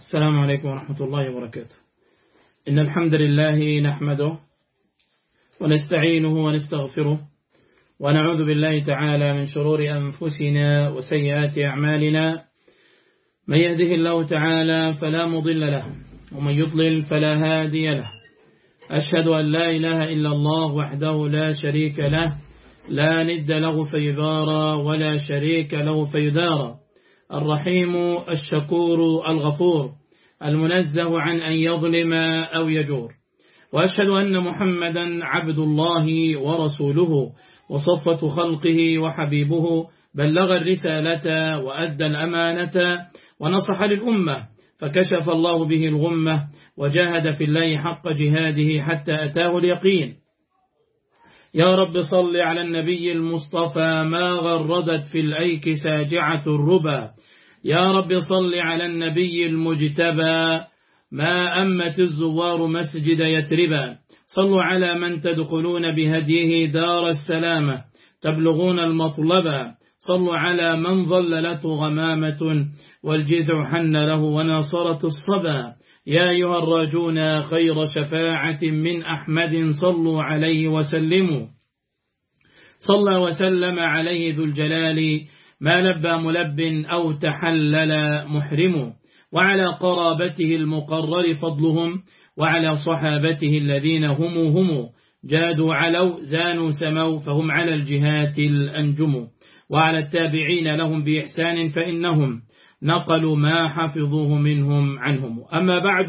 السلام عليكم ورحمة الله وبركاته. إن الحمد لله نحمده ونستعينه ونستغفره ونعوذ بالله تعالى من شرور أنفسنا وسيئات أعمالنا. من يهده الله تعالى فلا مضل له ومن يضلل فلا هادي له. أشهد أن لا إله إلا الله وحده لا شريك له، لا ند له فيضارى ولا شريك له فيدارى، الرحيم الشكور الغفور، المنزه عن أن يظلم أو يجور. وأشهد أن محمدا عبد الله ورسوله وصفة خلقه وحبيبه، بلغ الرسالة وأدى الأمانة ونصح للأمة، فكشف الله به الغمة وجاهد في الله حق جهاده حتى أتاه اليقين. يا رب صل على النبي المصطفى ما غردت في الأيك ساجعة الربا. يا رب صل على النبي المجتبى ما أمت الزوار مسجد يثربا. صلوا على من تدخلون بهديه دار السلامة تبلغون المطلبا. صلوا على من ظللته غمامة والجذع حن له وناصرة الصبا. يا أيها الراجون خير شفاعة من أحمد صلوا عليه وسلموا. صلى وسلم عليه ذو الجلال ما لبى ملب أو تحلل محرم. وعلى قرابته المقرر فضلهم وعلى صحابته الذين هم جادوا علوا زانوا سموا فهم على الجهات الأنجم. وعلى التابعين لهم بإحسان فإنهم نقلوا ما حفظوه منهم عنهم. أما بعد،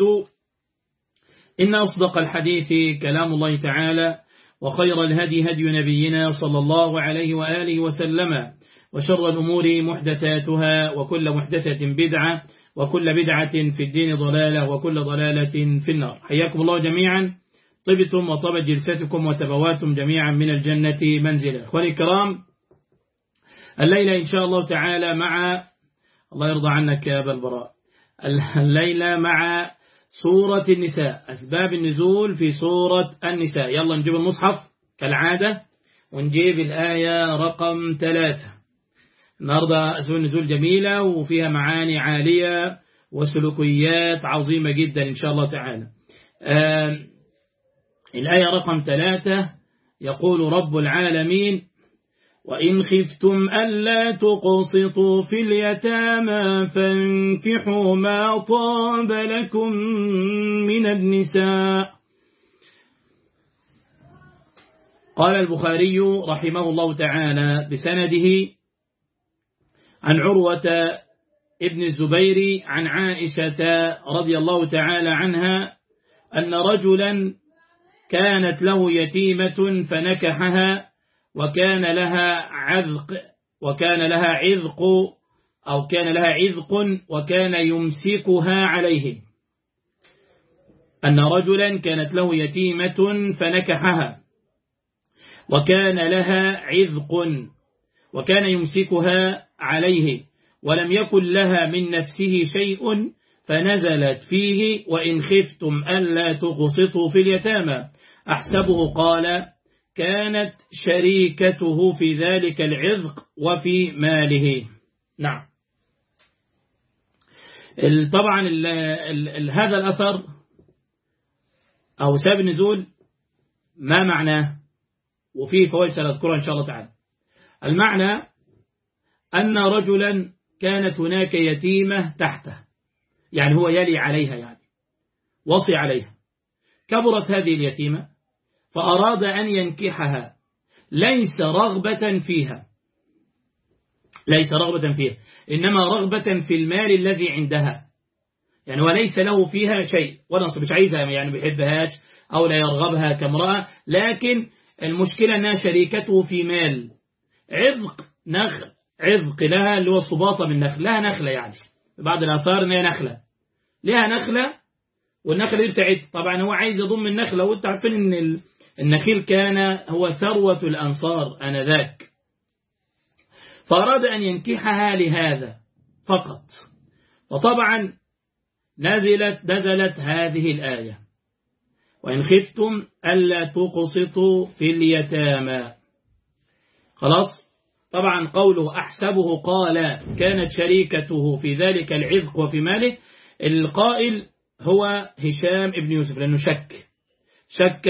إن أصدق الحديث كلام الله تعالى، وخير الهدي هدي نبينا صلى الله عليه وآله وسلم، وشر الأمور محدثاتها، وكل محدثة بدعة، وكل بدعة في الدين ضلالة، وكل ضلالة في النار. حياكم الله جميعا، طبتم وطبت جلستكم وتبواتم جميعا من الجنة منزلا. أخواني الكرام، الليلة إن شاء الله تعالى مع الله يرضى عنك يا أبا البراء، الليلة مع سورة النساء، أسباب النزول في سورة النساء. يلا نجيب المصحف كالعادة ونجيب الآية رقم 3. النهاردة أسباب النزول جميلة وفيها معاني عالية وسلوكيات عظيمة جدا إن شاء الله تعالى. الآية رقم 3 يقول رب العالمين: وإن خفتم ألا تقسطوا في اليتامى فانكحوا ما طاب لكم من النساء. قال البخاري رحمه الله تعالى بسنده عن عروة ابن الزبير عن عائشة رضي الله تعالى عنها أن رجلا كانت له يتيمة فنكحها وكان لها عذق وكان يمسكها عليه. أن رجلا كانت له يتيمة فنكحها وكان لها عذق وكان يمسكها عليه ولم يكن لها من نفسه شيء، فنزلت فيه: وإن خفتم ألا تقسطوا في اليتامى. أحسبه قال كانت شريكته في ذلك العذق وفي ماله. نعم. طبعا هذا الأثر أو سبب النزول ما معناه؟ وفيه فوائد سنذكرها إن شاء الله تعالى. المعنى أن رجلا كانت هناك يتيمة تحته، يعني هو يلي عليها، يعني وصي عليها. كبرت هذه اليتيمة فأراد أن ينكحها، ليس رغبة فيها، إنما رغبة في المال الذي عندها، يعني وليس له فيها شيء ولا مش عايزها، يعني بيحبهاش أو لا يرغبها كامرأة، لكن المشكلة أنها شريكته في مال. عذق لها اللي هو الصباطة من نخل، لها نخلة، يعني بعض الآثار أنها نخلة، لها نخلة والنخلة دي بتاعت، طبعا هو عايز يضم النخلة، وانت عارفين ان النخيل كان هو ثروة الأنصار آنذاك، فأراد أن ينكحها لهذا فقط. وطبعا نزلت هذه الآية: وإن خفتم ألا تقسطوا في اليتامى. خلاص. طبعا قوله أحسبه قال كانت شريكته في ذلك العذق وفي ماله، القائل هو هشام ابن يوسف، لأنه شك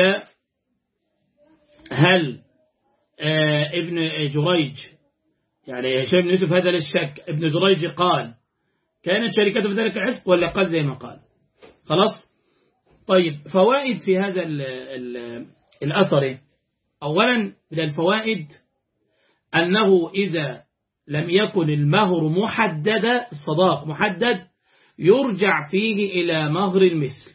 هل ابن جريج، يعني هشام بن يوسف هذا للشك، ابن جريج قال كانت شركته في ذلك العسق ولا قال زي ما قال. خلاص. طيب فوائد في هذا الأثر. أولا من الفوائد أنه إذا لم يكن المهر محددا، الصداق محدد، يرجع فيه إلى مهر المثل.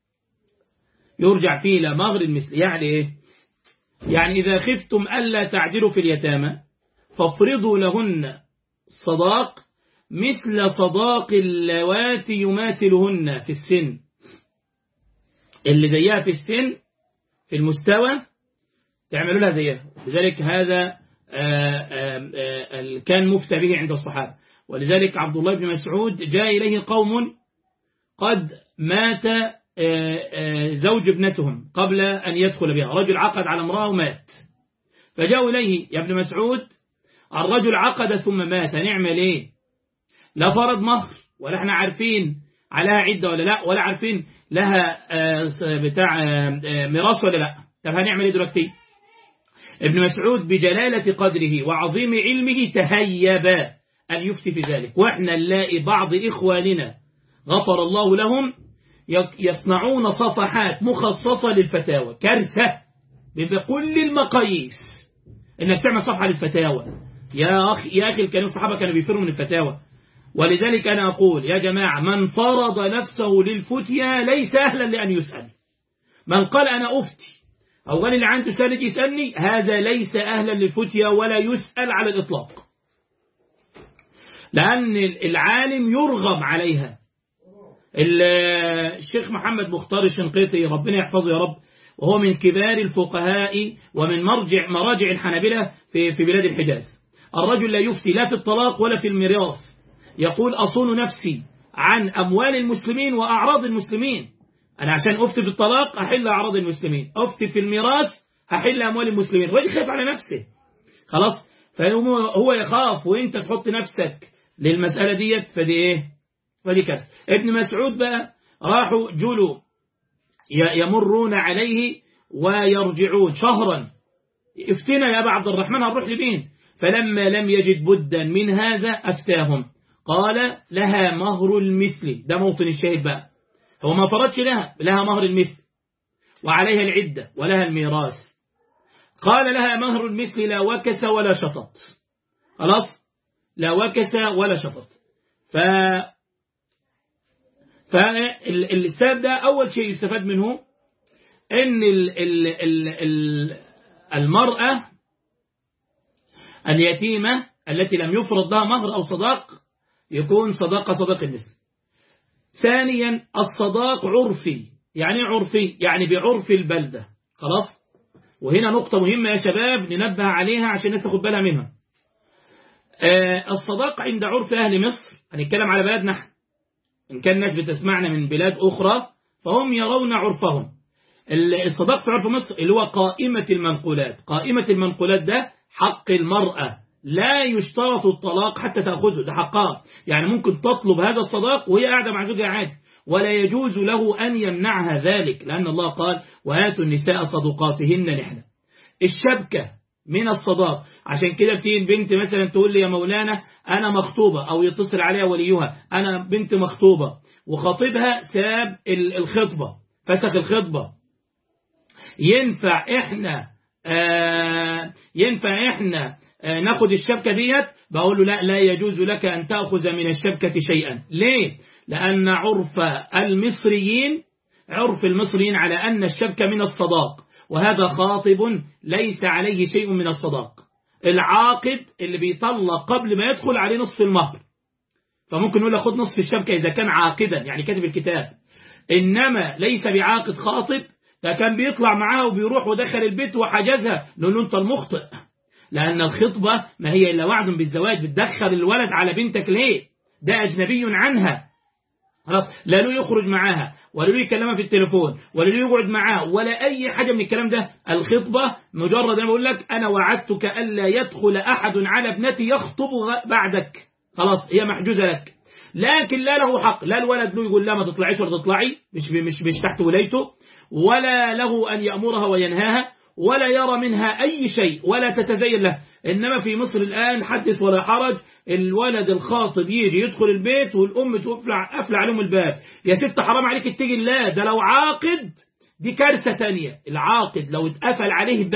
يرجع فيه إلى مهر المثل. يعني إيه؟ يعني إذا خفتم ألا تعدلوا في اليتامى فافرضوا لهن صداق مثل صداق اللواتي يماثلهن في السن، اللي زيها في السن في المستوى تعملوا لها زيها. لذلك هذا كان مفتى به عند الصحابة. ولذلك عبد الله بن مسعود جاء إليه قوم قد مات زوج ابنتهم قبل أن يدخل بها، رجل عقد على امرأة ومات، فجاءوا إليه يا ابن مسعود الرجل عقد ثم مات، نعمل ايه؟ لا فرض مهر ولا احنا عارفين عليها عدة ولا لا، ولا عارفين لها بتاع ميراث ولا لا. طب هنعمل ايه دلوقتي؟ ابن مسعود بجلالة قدره وعظيم علمه تهيب أن يفتي في ذلك. واحنا نلاقي بعض إخواننا غفر الله لهم يصنعون صفحات مخصصة للفتاوى، كارثة بكل المقاييس انك تعمل صفحة للفتاوى. يا أخي كانوا الصحابة كانوا بيفروا من الفتاوى. ولذلك أنا أقول يا جماعة من فرض نفسه للفتيا ليس أهلا لأن يسأل. من قال أنا أفتي أو قال اللي عنده سؤال يسألني، هذا ليس أهلا للفتيا ولا يسأل على الإطلاق، لأن العالم يرغم عليها. الشيخ محمد مختار الشنقيطي ربنا يحفظه يا رب، وهو من كبار الفقهاء ومن مراجع الحنابلة في بلاد الحجاز. الرجل لا يفتي لا في الطلاق ولا في الميراث، يقول أصون نفسي عن أموال المسلمين وأعراض المسلمين. أنا عشان أفتي في الطلاق أحل أعراض المسلمين، أفتي في الميراث أحل أموال المسلمين. الرجل خايف على نفسه خلاص، فهو يخاف وإنت تحط نفسك للمسألة ديت، فدي إيه؟ فدي كاس. ابن مسعود بقى راحوا جلوا يمرون عليه ويرجعون شهرا، افتنا يا أبا عبد الرحمن هنروح لمين؟ فلما لم يجد بدا من هذا أفتاهم، قال لها مهر المثل. ده موطن الشاهد بقى، هو ما فرضش لها مهر المثل وعليها العدة ولها الميراث. قال لها مهر المثل لا وكس ولا شطط. خلاص، لا وكس ولا شطط. فالسبب ده أول شيء يستفاد منه أن المرأة اليتيمة التي لم يفرض لها مهر أو صداق يكون صداق المثل. ثانيا الصداق عرفي. يعني عرفي يعني بعرف البلدة. خلاص، وهنا نقطة مهمة يا شباب ننبه عليها عشان الناس تاخد بالها منها. الصداق عند عرف أهل مصر، هنتكلم على بلدنا، إن كان الناس بتسمعنا من بلاد أخرى فهم يرون عرفهم. الصداق في عرف مصر اللي هو قائمة المنقولات. قائمة المنقولات ده حق المرأة، لا يشترط الطلاق حتى تأخذه، ده حقها. يعني ممكن تطلب هذا الصداق وهي قاعدة مع زوجها عادي، ولا يجوز له أن يمنعها ذلك، لأن الله قال وآتوا النساء صدقاتهن نحلة. الشبكة من الصداق. عشان كده بتيجي بنت مثلا تقول لي يا مولانا أنا مخطوبة، أو يتصل عليها وليها أنا بنت مخطوبة وخطيبها ساب الخطبة، فسخ الخطبة، ينفع إحنا ناخد الشبكة ديت؟ بقول له لا يجوز لك أن تأخذ من الشبكة شيئا. ليه؟ لأن عرف المصريين على أن الشبكة من الصداق، وهذا خاطب ليس عليه شيء من الصداق. العاقد اللي بيطلق قبل ما يدخل عليه نصف المهر، فممكن نقول له خد نصف الشبكة إذا كان عاقدا يعني كاتب الكتاب. إنما ليس بعاقد خاطب، ده كان بيطلع معاه وبيروح ودخل البيت وحجزها، نقول له أنت المخطئ، لأن الخطبة ما هي إلا وعد بالزواج. بتدخل الولد على بنتك ليه؟ ده أجنبي عنها. خلاص، لا له يخرج معاها ولا له يكلمها في التليفون ولا له يقعد معاه ولا أي حاجة من الكلام ده. الخطبة مجرد أنا بقول لك أنا وعدتك ألا يدخل أحد على ابنتي يخطب بعدك، خلاص هي محجوزة لك. لكن لا له حق، لا الولد له يقول لا ما تطلعيش ولا تطلعي، مش تحت ولايته، ولا له أن يأمرها وينهاها، ولا يرى منها أي شيء ولا تتزين له. إنما في مصر الآن حدث ولا حرج، الولد الخاطب يجي يدخل البيت والأم قافلة عليهم الباب. يا ست حرام عليك اتقي الله، ده لو عاقد دي كارثة تانية. العاقد لو اتقفل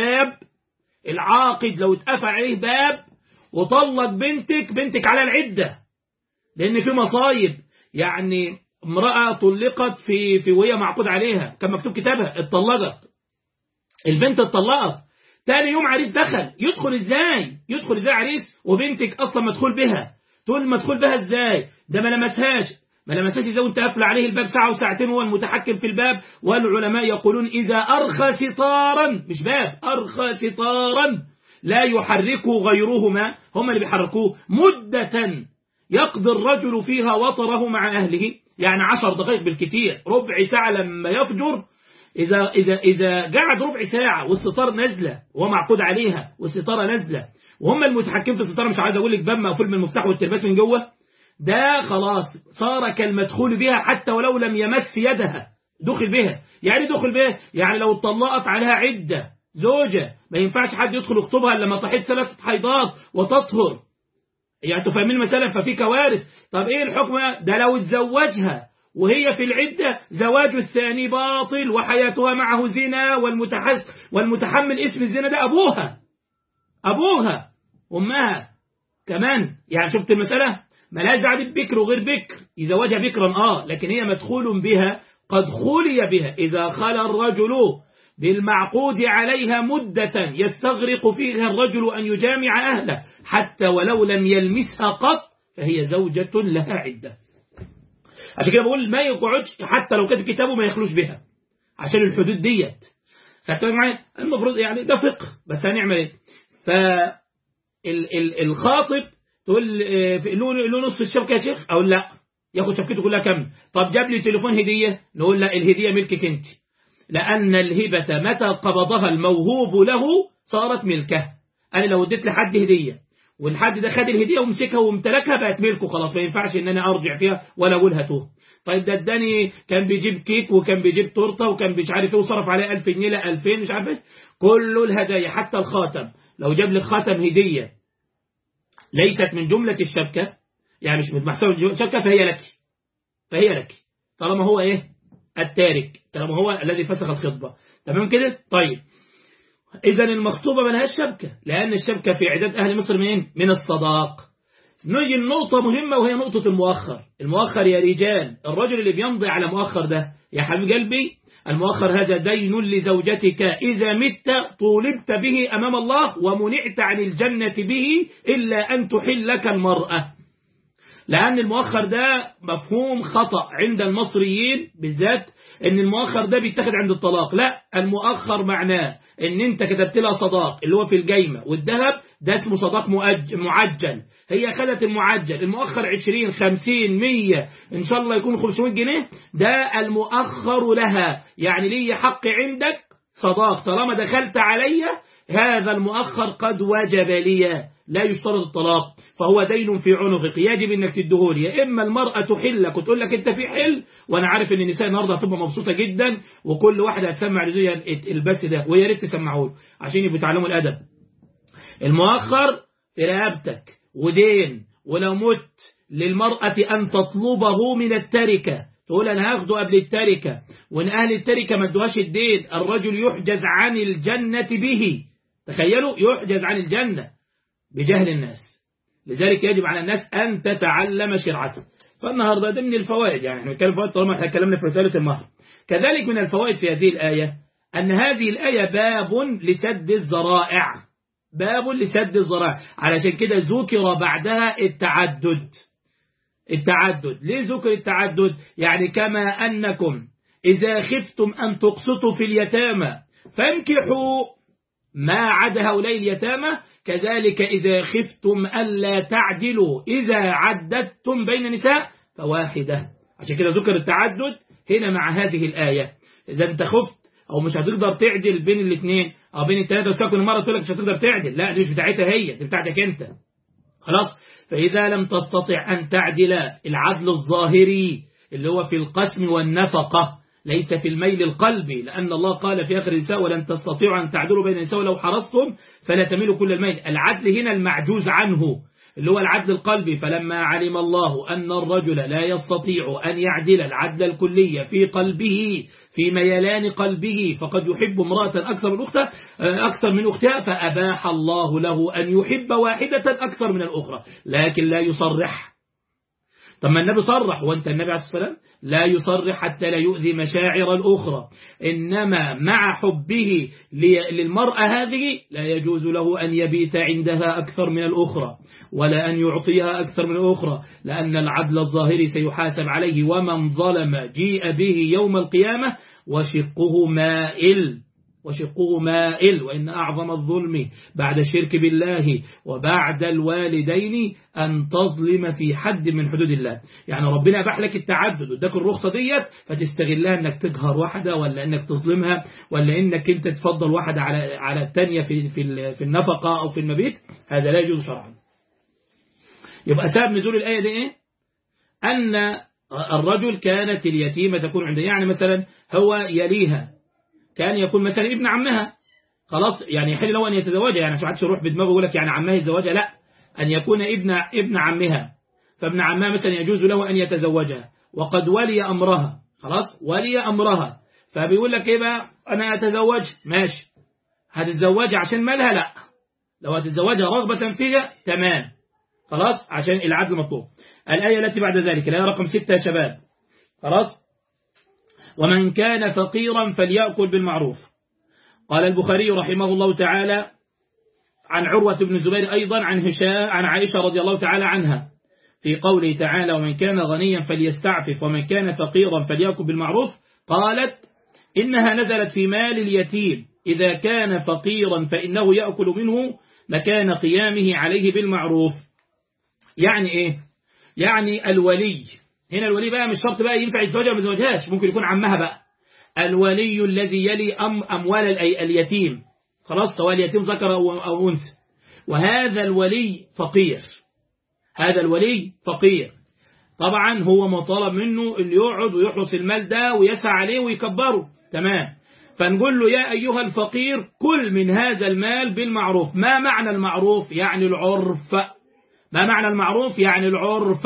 عليه باب وطلق بنتك على العدة، لأن في مصايب. يعني امرأة طلقت في وهي معقود عليها، كان مكتوب كتابها، اتطلقت البنت، اتطلقت تاني يوم عريس يدخل ازاي عريس وبنتك اصلا مدخول بها؟ تقول مدخول بها ازاي؟ ده ما لمسهاش ازاي وانت قافل عليه الباب ساعة وساعتين، هو المتحكم في الباب. والعلماء يقولون اذا ارخى ستارا، مش باب، ارخى ستارا لا يحركه غيرهما، هم اللي بيحركوه، مدة يقضي الرجل فيها وطره مع اهله، يعني 10 دقائق بالكثير، ربع ساعة لما يفجر. إذا قعد ربع ساعة والستار نازلة وهو معقود عليها والستارة نازلة وهم المتحكمين في الستارة، مش عايز أقول لك باب مقفول من المفتاح والترباس من جوه، ده خلاص صار كالمدخول بها حتى ولو لم يمس يدها، دخل بها. يعني دخل بها يعني لو اتطلقت عليها عدة زوجة ما ينفعش حد يدخل يخطبها إلا لما تحيض 3 حيضات وتطهر. يعني تفهمين مثلا، ففي كوارث. طب إيه الحكم ده؟ لو اتزوجها وهي في العدة زواج الثاني باطل وحياتها معه زنا، والمتحمل اسم الزنا ده أبوها أمها كمان. يعني شفت المسألة، ملاش دعوة ببكر وغير بكر، يزوجها بكرا لكن هي مدخول بها، قد خلي بها. إذا خلى الرجل بالمعقود عليها مدة يستغرق فيها الرجل أن يجامع أهله حتى ولو لم يلمسها قط، فهي زوجة لها عدة. عشان كده بقول ما يقعدش حتى لو كتب كتابه ما يخلوش بها، عشان الحدود ديت. فاكتبوا معايا المفروض يعني ده فقه، بس هنعمل ايه؟ فالخاطب تقول له نص الشبكه يا شيخ، او لا ياخد شبكته كلها كامله. طب جاب لي تليفون هديه، نقول لا الهديه ملكك انت، لان الهبه متى قبضها الموهوب له صارت ملكه. انا لو اديت لحد هديه والحد ده خد الهديه ومسكها وامتلكها بقت ملكه خلاص، ما ينفعش ان انا ارجع فيها ولا اقول هاتوه. طيب ده اداني كان بيجيب كيك وكان بيجيب تورته وكان مش عارف ايه وصرف عليه 1000 جنيه لا 2000 مش عارف ايه، كل الهدايا حتى الخاتم، لو جاب لي خاتم هديه ليست من جمله الشبكه، يعني مش محسوبه من الشبكه، فهي لك طالما هو ايه التارك، طالما هو الذي فسخ الخطبه. تمام كده؟ طيب إذن المخطوبة ملهاش شبكة، لأن الشبكة في عداد أهل مصر من الصداق. نيجي النقطة مهمة وهي نقطة المؤخر يا رجال، الرجل اللي بيمضي على مؤخر ده يا حبيب قلبي، المؤخر هذا دين لزوجتك، إذا مت طولبت به أمام الله ومنعت عن الجنة به إلا أن تحلك المرأة. لأن المؤخر ده مفهوم خطأ عند المصريين بالذات، ان المؤخر ده بيتاخد عند الطلاق. لا، المؤخر معناه ان انت كتبت لها صداق اللي هو في الجيمة والذهب، ده اسمه صداق معجل. هي خدت المؤخر 20 50 100 ان شاء الله يكون 500 جنيه، ده المؤخر لها، يعني لي حق عندك صداق طالما دخلت علي، هذا المؤخر قد وجب لي، لا يشترط الطلاق، فهو دين في عنقك يجب انك تديهولي. يا اما المرأة تحلك وتقول لك انت في حل، وانا عارف ان النساء النهارده هتبقى مبسوطة جدا وكل واحدة هتسمع لزوجها البث ده، ويا ريت تسمعوا له عشان يبقوا يتعلموا الادب. المؤخر في رقبتك ودين، ولو مت للمرأة ان تطلبه من التركة، تقول انا هاخده قبل التركة، وان اهل التركة ما ادوهاش الدين، الرجل يحجز عن الجنة به. تخيلوا، يحجز عن الجنة بجهل الناس. لذلك يجب على الناس أن تتعلم شرعته. فالنهاردة ده من الفوائد، يعني احنا بنتكلم فوائد طالما احنا اتكلمنا في رسالة المهر. كذلك من الفوائد في هذه الآية أن هذه الآية باب لسد الذرائع، علشان كده ذكر بعدها التعدد. ليه ذكر التعدد؟ يعني كما أنكم إذا خفتم أن تقسطوا في اليتامى فانكحوا ما عدا هؤلاء اليتامى، كذلك إذا خفتم ألا تعدلوا إذا عددتم بين نساء فواحدة. عشان كده ذكر التعدد هنا مع هذه الآية. إذا أنت خفت أو مش هتقدر تعدل بين الاثنين أو بين الثلاثة، وساكن المرة تقول لك مش هتقدر تعدل، لا دي مش بتاعتها هي، دي بتاعتك أنت. خلاص. فإذا لم تستطع أن تعدل العدل الظاهري اللي هو في القسم والنفقة ليس في الميل القلبي، لأن الله قال في آخر النساء ولن تستطيعوا أن تعدلوا بين النساء ولو حرصتم فلا تميلوا كل الميل. العدل هنا المعجوز عنه اللي هو العدل القلبي. فلما علم الله أن الرجل لا يستطيع أن يعدل العدل الكلي في قلبه في ميلان قلبه فقد يحب امرأة أكثر من أختها فأباح الله له أن يحب واحدة أكثر من الأخرى، لكن لا يصرح. طب ما النبي صرح، وانت النبي عليه الصلاة والسلام لا يصرح حتى لا يؤذي مشاعر الأخرى، إنما مع حبه للمرأة هذه لا يجوز له أن يبيت عندها أكثر من الأخرى ولا أن يعطيها أكثر من الأخرى، لأن العدل الظاهري سيحاسب عليه، ومن ظلم جيء به يوم القيامة وشقه مائل. وإن أعظم الظلم بعد الشرك بالله وبعد الوالدين أن تظلم في حد من حدود الله. يعني ربنا أباح لك التعدد واداك الرخصة ديت فتستغلها انك تجهر واحدة ولا انك تظلمها ولا انك انت تفضل واحدة على الثانية في النفقة او في المبيت، هذا لا يجوز شرعا. يبقى سبب نزول الآية دي ايه؟ أن الرجل كانت اليتيمة تكون عنده، يعني مثلا هو يليها، كان يكون مثلا ابن عمها، خلاص يعني يحل له أن يتزوجها، يعني مش عادش يروح بدماغه يقول لك يعني عمها يتزوجها، لا، أن يكون ابن عمها، فابن عمها مثلا يجوز له أن يتزوجها وقد ولي أمرها، خلاص ولي أمرها، فبيقول لك إيه بقى، أنا أتزوج ماشي، هتتزوجها عشان مالها؟ لا، لو هتتزوجها رغبة فيها تمام، خلاص عشان العدل مطلوب. الآية التي بعد ذلك الآية رقم 6 يا شباب، خلاص. ومن كان فقيرا فليأكل بالمعروف. قال البخاري رحمه الله تعالى عن عروة بن الزبير أيضا عن عائشة رضي الله تعالى عنها في قوله تعالى ومن كان غنيا فليستعفف ومن كان فقيرا فليأكل بالمعروف، قالت إنها نزلت في مال اليتيم إذا كان فقيرا فإنه يأكل منه مكان قيامه عليه بالمعروف. يعني إيه؟ يعني الولي، هنا الولي بقى مش شرط بقى ينفع يتزوجها وما يتزوجهاش، ممكن يكون عمها بقى، الولي الذي يلي أموال اليتيم، خلاص سواء اليتيم ذكر أو أنثى، وهذا الولي فقير، هذا الولي فقير، طبعا هو مطالب منه اللي يقعد ويحرس المال ده ويسعى عليه ويكبره، تمام. فنقول له يا أيها الفقير كل من هذا المال بالمعروف. ما معنى المعروف؟ يعني العرف. ما معنى المعروف؟ يعني العرف.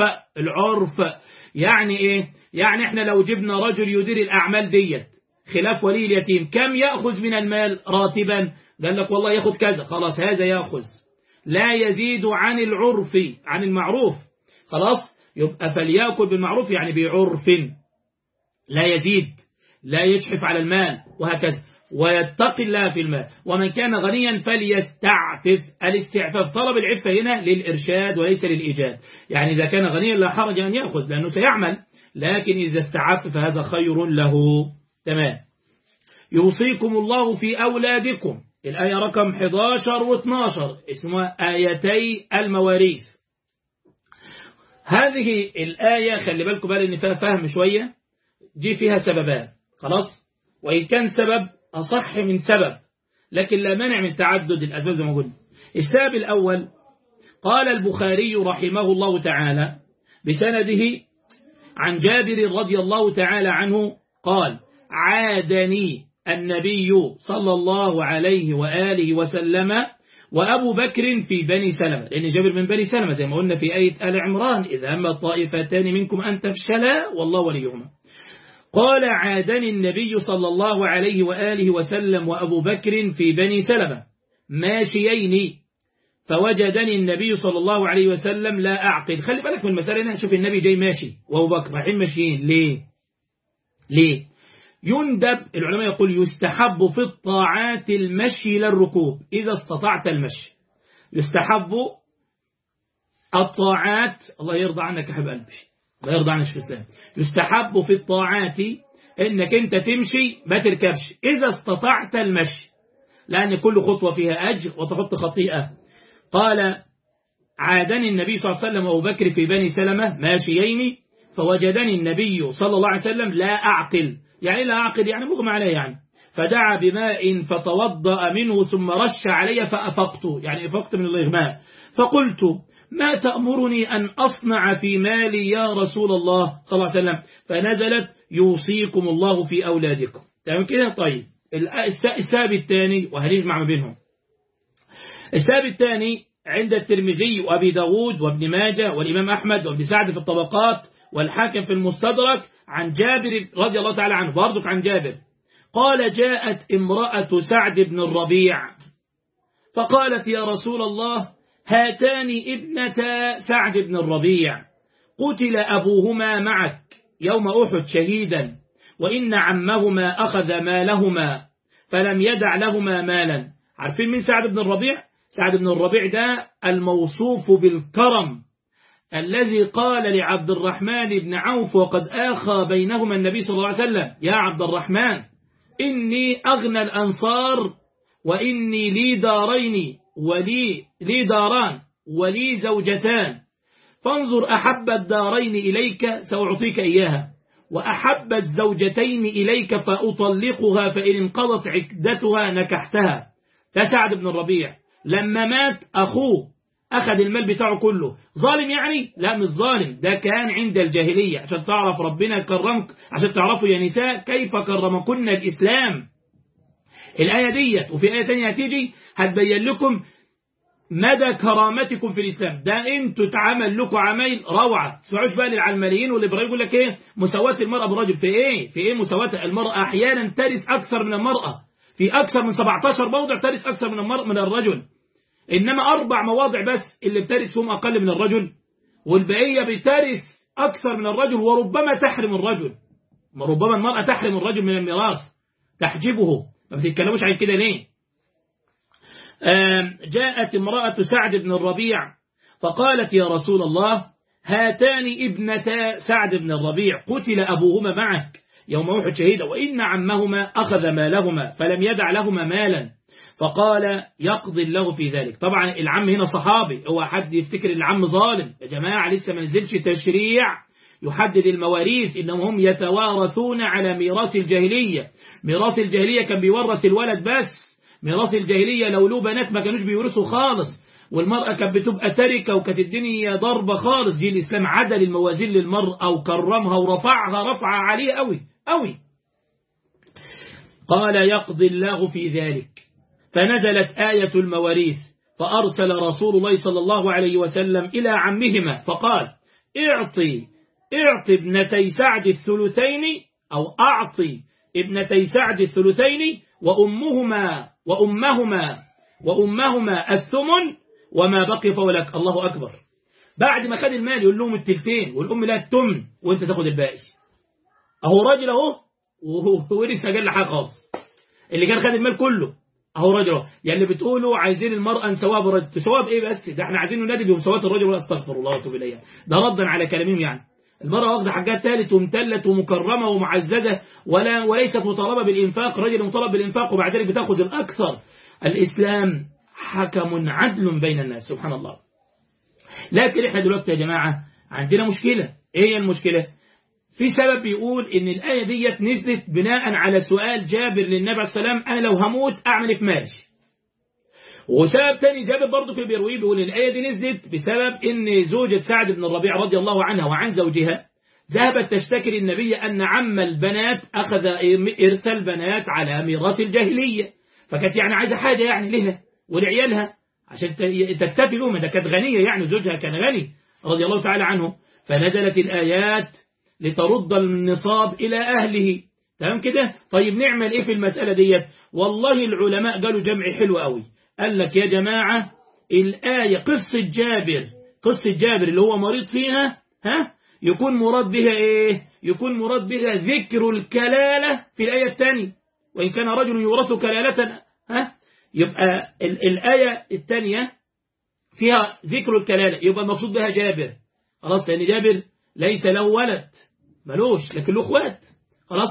يعني إيه؟ يعني إحنا لو جبنا رجل يدير الأعمال ديت خلاف ولي اليتيم، كم يأخذ من المال راتبا؟ قال لك والله يأخذ كذا، خلاص هذا يأخذ، لا يزيد عن العرف، عن المعروف، خلاص. يبقى فليأكل بالمعروف يعني بعرف، لا يزيد، لا يجحف على المال، وهكذا، ويتقي الله في المال. ومن كان غنيا فليستعفف. الاستعفاف طلب العفة هنا للإرشاد وليس للإيجاد، يعني إذا كان غنيا لا حرج أن يأخذ لأنه سيعمل، لكن إذا استعف فهذا خير له، تمام. يوصيكم الله في أولادكم، الآية رقم 11 و12 اسمها آيتي المواريث. هذه الآية خلي بالكم بقى إن فيها فهم شوية، جي فيها سببان، خلاص، وإن كان سبب أصح من سبب لكن لا مانع من تعدد الأسباب زي ما قلنا. السبب الأول قال البخاري رحمه الله تعالى بسنده عن جابر رضي الله تعالى عنه قال عادني النبي صلى الله عليه وآله وسلم وأبو بكر في بني سلمة، لأن جابر من بني سلمة زي ما قلنا في آية آل عمران إذا هم الطائفتان منكم أن تفشلا والله وليهما. قال عادني النبي صلى الله عليه وآله وسلم وأبو بكر في بني سلمة ماشيين فوجدني النبي صلى الله عليه وسلم لا أعقل. خلي بالك من المسألة هنا، شوف النبي جاي ماشي وأبو بكر رايحين ماشيين، ليه؟ يندب، العلماء يقول يستحب في الطاعات المشي للركوب إذا استطعت المشي، يستحب الطاعات، الله يرضى عنك يا حبيب قلبي، لا يرضى عنك في الإسلام، يستحب في الطاعات إنك أنت تمشي ما تركبش إذا استطعت المشي، لأن كل خطوة فيها أجر وتحط خطيئة. قال عادني النبي صلى الله عليه وسلم وأبو بكر في بني سلمة ماشيين فوجدني النبي صلى الله عليه وسلم لا أعقل، يعني لا أعقل يعني مغمى عليه يعني، فدعا بماء فتوضأ منه ثم رش علي فأفقت، يعني أفقت من الإغماء. فقلت ما تأمرني أن أصنع في مالي يا رسول الله صلى الله عليه وسلم؟ فنزلت يوصيكم الله في أولادكم. تمام كده؟ طيب السبب الثاني، وهنجمع ما بينهم. السبب الثاني عند الترمذي وأبي داود وابن ماجه والإمام أحمد وابن سعد في الطبقات والحاكم في المستدرك عن جابر رضي الله تعالى عنه، برضك عن جابر قال جاءت امرأة سعد بن الربيع فقالت يا رسول الله هاتان ابنتا سعد بن الربيع قتل أبوهما معك يوم أحد شهيدا، وإن عمهما أخذ مالهما فلم يدع لهما مالا. عارفين من سعد بن الربيع؟ سعد بن الربيع ده الموصوف بالكرم الذي قال لعبد الرحمن بن عوف وقد آخى بينهما النبي صلى الله عليه وسلم يا عبد الرحمن إني أغنى الأنصار وإني لي دارين لي داران ولي زوجتان، فانظر أحب الدارين إليك سأعطيك إياها، وأحب الزوجتين إليك فأطلقها، فإن انقضت عدتها نكحتها. ده سعد بن الربيع لما مات أخوه أخذ المال بتاعه كله. ظالم يعني؟ لا مش ظالم، ده كان عند الجاهلية عشان تعرف ربنا كرمك، عشان تعرفوا يا نساء كيف كرمكن الإسلام. الآية ديت وفي آية تانية هتيجي هتبين لكم مدى كرامتكم في الإسلام. ده انتوا اتعمل لكم عمايل روعة. تسمعوش بقى للعلمانيين واللي يقول لك ايه مساواة المرأة بالرجل. في ايه مساواة المرأة؟ احيانا ترث اكثر من المرأة، في اكثر من 17 موضع ترث اكثر من المرأة من الرجل، انما 4 مواضع بس اللي بترث هم اقل من الرجل، والبقية بترث اكثر من الرجل، وربما تحرم الرجل، ربما المرأة تحرم الرجل من الميراث تحجبه. ما بتتكلموش عن كده ليه؟ جاءت امرأة سعد بن الربيع فقالت يا رسول الله هاتان ابنتا سعد بن الربيع قتل أبوهما معك يوم أحد شهيدا، وإن عمهما أخذ مالهما فلم يدع لهما مالا، فقال يقضي الله في ذلك. طبعا العم هنا صحابي، هو حد يفتكر العم ظالم؟ يا جماعة لسه ما نزلش تشريع يحدد المواريث، إنهم هم يتوارثون على ميراث الجاهلية. ميراث الجاهلية كان بيورث الولد بس، ميراث الجاهلية لو له بنات ما كانوش بيورثوا خالص، والمرأة كانت بتبقى تركة وكانت الدنيا ضربة خالص. دي الإسلام عدل الموازين للمرأة وكرمها ورفعها رفعة عالية قوي قوي. قال يقضي الله في ذلك، فنزلت آية المواريث، فأرسل رسول الله صلى الله عليه وسلم إلى عمهما فقال اعطي ابنتي سعد الثلثين، أو أعطي ابنتي سعد الثلثين وأمهما الثمن وما بقي فولك. الله أكبر. بعد ما خد المال يقول لهم التلتين والأم لا التمن وانت تاخد الباقي. أهو راجل أهو ورث أجل حاجة خالص. اللي كان خد المال كله أهو راجل أهو. يعني اللي بتقولوا عايزين المرأة نسواها بالرجل، تسواها بإيه بس؟ ده احنا عايزين ننادي بمساواة الرجل ولا استغفر الله واتوب إليه. ده ردا على كلامهم. يعني المرأة واخدة حاجات ثالث ومتلت ومكرمة ومعززة وليست مطالبة بالإنفاق. الرجل مطالب بالإنفاق وبعد ذلك بتأخذ الأكثر. الإسلام حكم عدل بين الناس سبحان الله. لكن احنا دلوقتي يا جماعة عندنا مشكلة. ايه هي المشكلة؟ في سبب بيقول ان الآية ديت نزلت بناء على سؤال جابر للنبي عليه السلام أنا لو هموت أعمل في مالي. وسبب تاني جابر برضو في بيرويه بيقول الآية دي نزلت بسبب ان زوجة سعد بن الربيع رضي الله عنها وعن زوجها ذهبت تشتكي للنبي أن عم البنات أخذ إرث البنات على ميراث الجاهلية، فكانت يعني عايزة حاجة يعني لها ولعيالها عشان تكتفي بهم. ده كانت غنية يعني، زوجها كان غني رضي الله تعالى عنه. فنزلت الآيات لترد النصاب إلى أهله. تمام كده؟ طيب نعمل إيه في المسألة ديت؟ والله العلماء قالوا جمع حلو قوي. قال لك يا جماعة الآية قصة جابر اللي هو مريض فيها يكون مراد بها إيه؟ يكون مراد بها ذكر الكلالة في الآية الثانية، وإن كان رجل يورث كلالة يبقى الآية الثانية فيها ذكر الكلالة، يبقى المقصود بها جابر. خلاص، لأن جابر ليس له ولد ملوش لكن له اخوات. خلاص.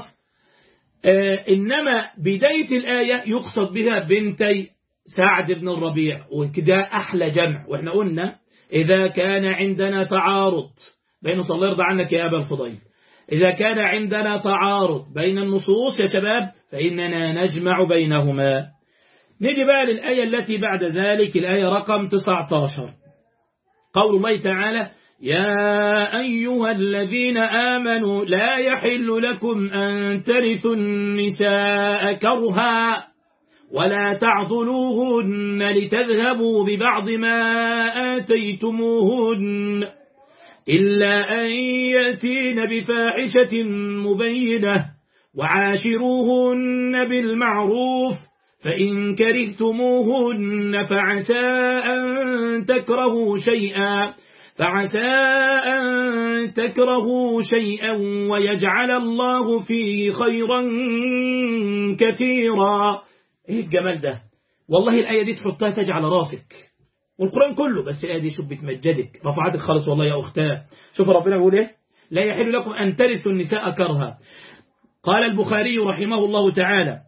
إنما بداية الآية يقصد بها بنتي سعد بن الربيع، وكده أحلى جمع. وإحنا قلنا إذا كان عندنا تعارض بين، صلى الله يرضى عنك يا أبا الفضيل، إذا كان عندنا تعارض بين النصوص يا شباب فإننا نجمع بينهما. نيجي بقى للآية التي بعد ذلك، الآية رقم 19، قول الله تعالى: يا أيها الذين آمنوا لا يحل لكم أن ترثوا النساء كرها ولا تعضلوهن لتذهبوا ببعض ما آتيتموهن إلا أن يأتين بفاحشة مبينة وعاشروهن بالمعروف فإن كرهتموهن فعسى أن تكرهوا شيئا ويجعل الله فيه خيرا كثيرا. ايه الجمال ده والله. الآية دي تحطها تاج على راسك، والقرآن كله، بس الآية دي شوف بتمجدك رفعتك خالص والله يا أختاه. شوف ربنا بيقول ايه: لا يحل لكم أن ترثوا النساء كرها. قال البخاري رحمه الله تعالى،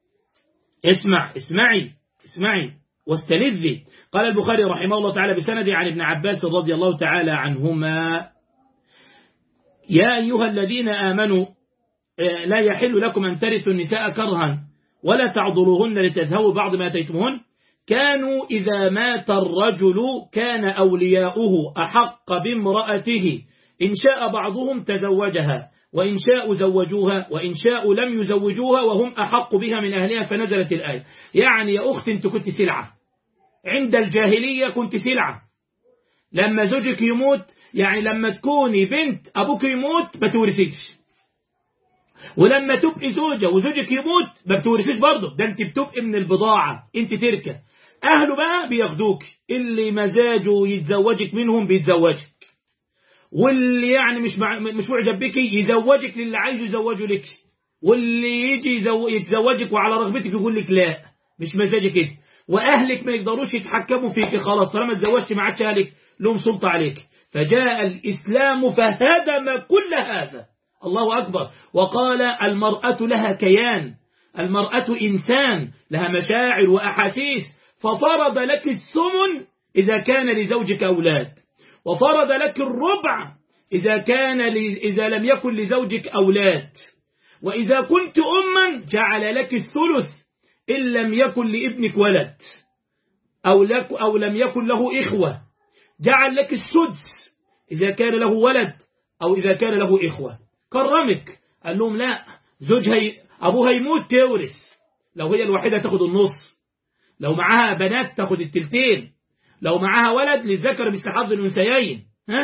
اسمعي واستلذي. قال البخاري رحمه الله تعالى بسند عن ابن عباس رضي الله تعالى عنهما: يا أيها الذين آمنوا لا يحل لكم أن ترثوا النساء كرها ولا تعضلوهن لتذهبوا بعض ما آتيتموهن. كانوا إذا مات الرجل كان أولياؤه أحق بامرأته، إن شاء بعضهم تزوجها وإن شاءوا زوجوها وإن شاءوا لم يزوجوها وهم أحق بها من أهلها. فنزلت الآية. يعني يا أخت أنت كنت سلعة عند الجاهلية، كنت سلعة. لما زوجك يموت، يعني لما تكوني بنت أبوك يموت ما تورثيش، ولما تبقي زوجة وزوجك يموت ما بتورثيش برضه، ده أنت بتبقي من البضاعة، أنت تركة. أهله بقى بياخدوك، اللي مزاجه يتزوجك منهم بيتزوجك، واللي يعني مش معجب بك يزوجك للي عايزه يزوجه لك، واللي يجي يتزوجك وعلى رغبتك يقول لك لا مش مزاجك كده. واهلك ما يقدروش يتحكموا فيك خلاص، طالما اتزوجت ما عادش اهلك لهم سلطه عليك. فجاء الاسلام فهدم كل هذا. الله اكبر. وقال: المرأة لها كيان، المرأة انسان لها مشاعر واحاسيس، ففرض لك الثمن اذا كان لزوجك اولاد، وفرض لك الربع إذا لم يكن لزوجك أولاد، وإذا كنت أما جعل لك الثلث إن لم يكن لابنك ولد أو لم يكن له إخوة، جعل لك السدس إذا كان له ولد أو إذا كان له إخوة. كرمك، قال لهم لا، أبوها يموت تورث، لو هي الوحيدة تاخد النص، لو معاها بنات تاخد التلتين، لو معاها ولد للذكر مثل حظ الأنثيين.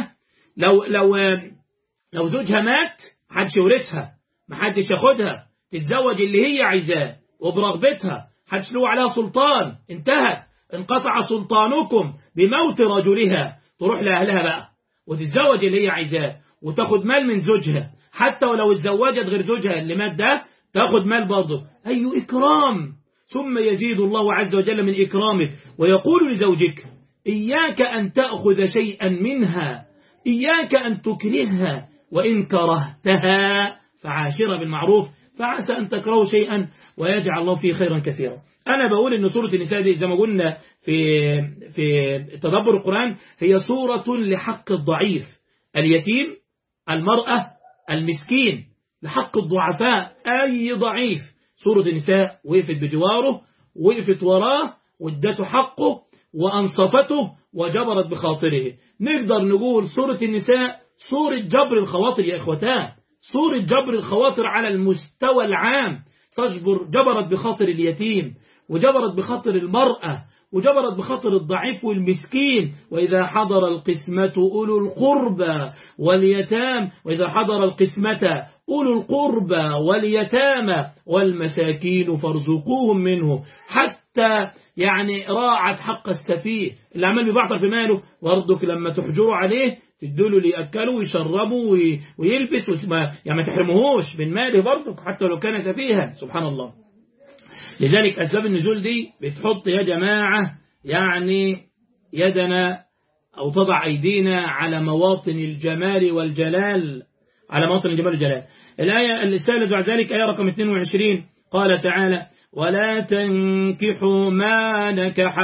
لو زوجها مات محدش يورثها، محدش ياخدها، تتزوج اللي هي عايزاه وبرغبتها، محدش له عليها سلطان. انتهت، انقطع سلطانكم بموت رجلها. تروح لأهلها بقى وتتزوج اللي هي عايزاه وتاخد مال من زوجها، حتى ولو اتزوجت غير زوجها اللي مات ده تاخد مال برضه. أي إكرام! ثم يزيد الله عز وجل من إكرامه ويقول لزوجك: إياك أن تأخذ شيئا منها، إياك أن تكرهها، وإن كرهتها فعاشرها بالمعروف، فعسى أن تكرهوا شيئا ويجعل الله فيه خيرا كثيرا. أنا بقول إن سورة النساء دي زي ما قلنا في تدبر القرآن هي سورة لحق الضعيف، اليتيم، المرأة، المسكين، لحق الضعفاء، أي ضعيف. سورة النساء وقفت بجواره، وقفت وراه وادته حقه وأنصفته وجبرت بخاطره. نقدر نقول سورة النساء سورة جبر الخواطر يا إخوتان، سورة جبر الخواطر على المستوى العام. جبرت بخاطر اليتيم، وجبرت بخاطر المرأة، وجبرت بخاطر الضعيف والمسكين. وإذا حضر القسمة أولو القربى واليتام، وإذا حضر القسمة أولو القربى واليتامى والمساكين فارزقوهم منه. حتى يعني راعت حق السفيه اللي عمال بيبعطر في ماله، وارضك لما تحجروا عليه تدوله ليأكلوا ويشربوا ويلبس، يعني ما تحرموهوش من ماله برضك حتى لو كان سفيها. سبحان الله. لذلك أسباب النزول دي بتحط يا جماعة يعني يدنا أو تضع أيدينا على مواطن الجمال والجلال، على مواطن الجمال والجلال. الآية الثالثة بعد ذلك آية رقم 22 قال تعالى: ولا تنكحوا ما نكح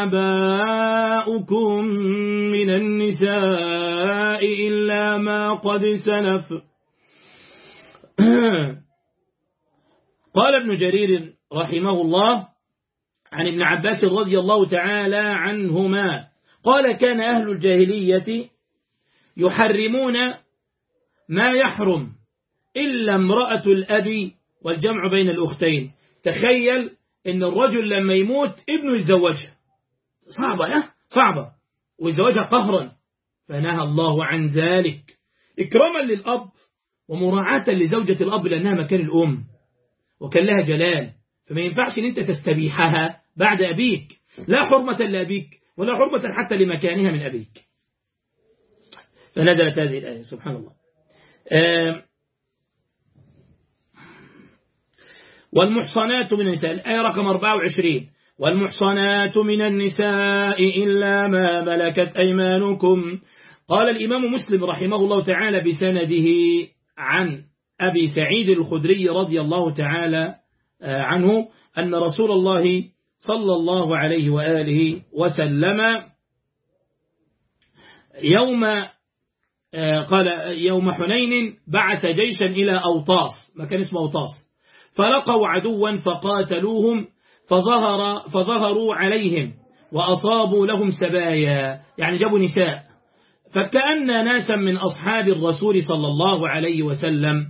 آباؤكم من النساء إلا ما قد سلف قال ابن جرير رحمه الله عن ابن عباس رضي الله تعالى عنهما قال كان أهل الجاهلية يحرمون ما يحرم إلا امرأة الأب والجمع بين الأختين. تخيل إن الرجل لما يموت ابنه يتزوجها، صعبة ويتزوجها قهرا، فنهى الله عن ذلك إكراما للأب ومراعاة لزوجة الأب لأنها مكان الأم وكان لها جلال، فما ينفعش أن أنت تستبيحها بعد أبيك، لا حرمة لأبيك ولا حرمة حتى لمكانها من أبيك. فنزلت هذه الآية سبحان الله. والمحصنات من النساء، الآية رقم 24، والمحصنات من النساء إلا ما ملكت أيمانكم. قال الإمام مسلم رحمه الله تعالى بسنده عن أبي سعيد الخدري رضي الله تعالى عنه أن رسول الله صلى الله عليه وآله وسلم يوم حنين بعث جيشا إلى أوطاس، مكان اسمه أوطاس، فلقوا عدوا فقاتلوهم فظهروا عليهم وأصابوا لهم سبايا، يعني جابوا نساء، فكأن ناسا من أصحاب الرسول صلى الله عليه وسلم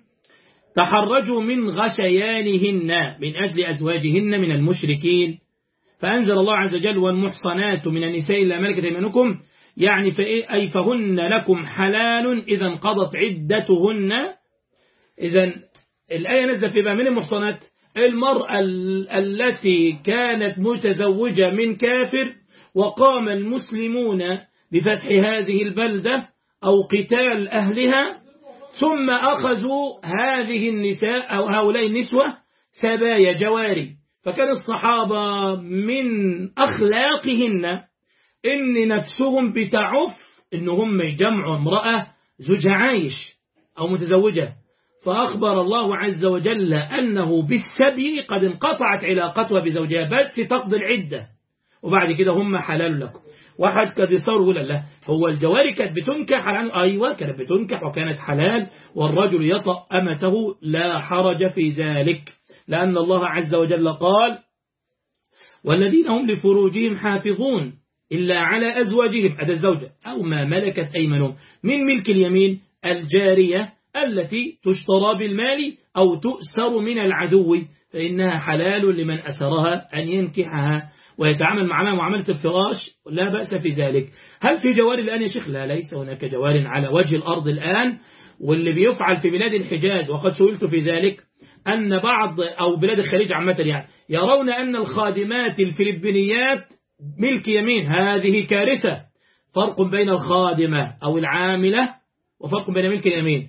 تحرجوا من غشيانهن من أجل أزواجهن من المشركين، فأنزل الله عز وجل والمحصنات من النساء إلا ملكت أيمانكم، يعني فهن لكم حلال إذا انقضت عدتهن. إذا الآية نزل في من المحصنات المرأة التي كانت متزوجة من كافر وقام المسلمون بفتح هذه البلدة أو قتال أهلها، ثم أخذوا هذه النساء أو هؤلاء النسوة سبايا جواري، فكان الصحابة من أخلاقهن إن نفسهم بتعف إنهم يجمعوا امرأة زوجها عايش أو متزوجة، فأخبر الله عز وجل أنه بالسبي قد انقطعت علاقتها بزوجها بس تقضي العدة وبعد كده هم حلال لكم. واحد قد يصور يقول لا هو الجواري كانت بتنكح، أيوة كانت بتنكح وكانت حلال والرجل يطأ أمته لا حرج في ذلك، لأن الله عز وجل قال والذين هم لفروجهم حافظون إلا على أزواجهم أدى الزوجة أو ما ملكت أيمانهم. من ملك اليمين الجارية التي تشترى بالمال أو تؤسر من العدو، فإنها حلال لمن أسرها أن ينكحها ويتعامل معها معاملة الفراش، لا بأس في ذلك. هل في جوار الآن يا شيخ؟ لا، ليس هناك جوار على وجه الأرض الآن، واللي بيفعل في بلاد الحجاز وقد سئلت في ذلك أن بعض أو بلاد الخليج عامة يعني يرون أن الخادمات الفلبينيات ملك يمين. هذه كارثة، فرق بين الخادمة أو العاملة وفرق بين ملك اليمين،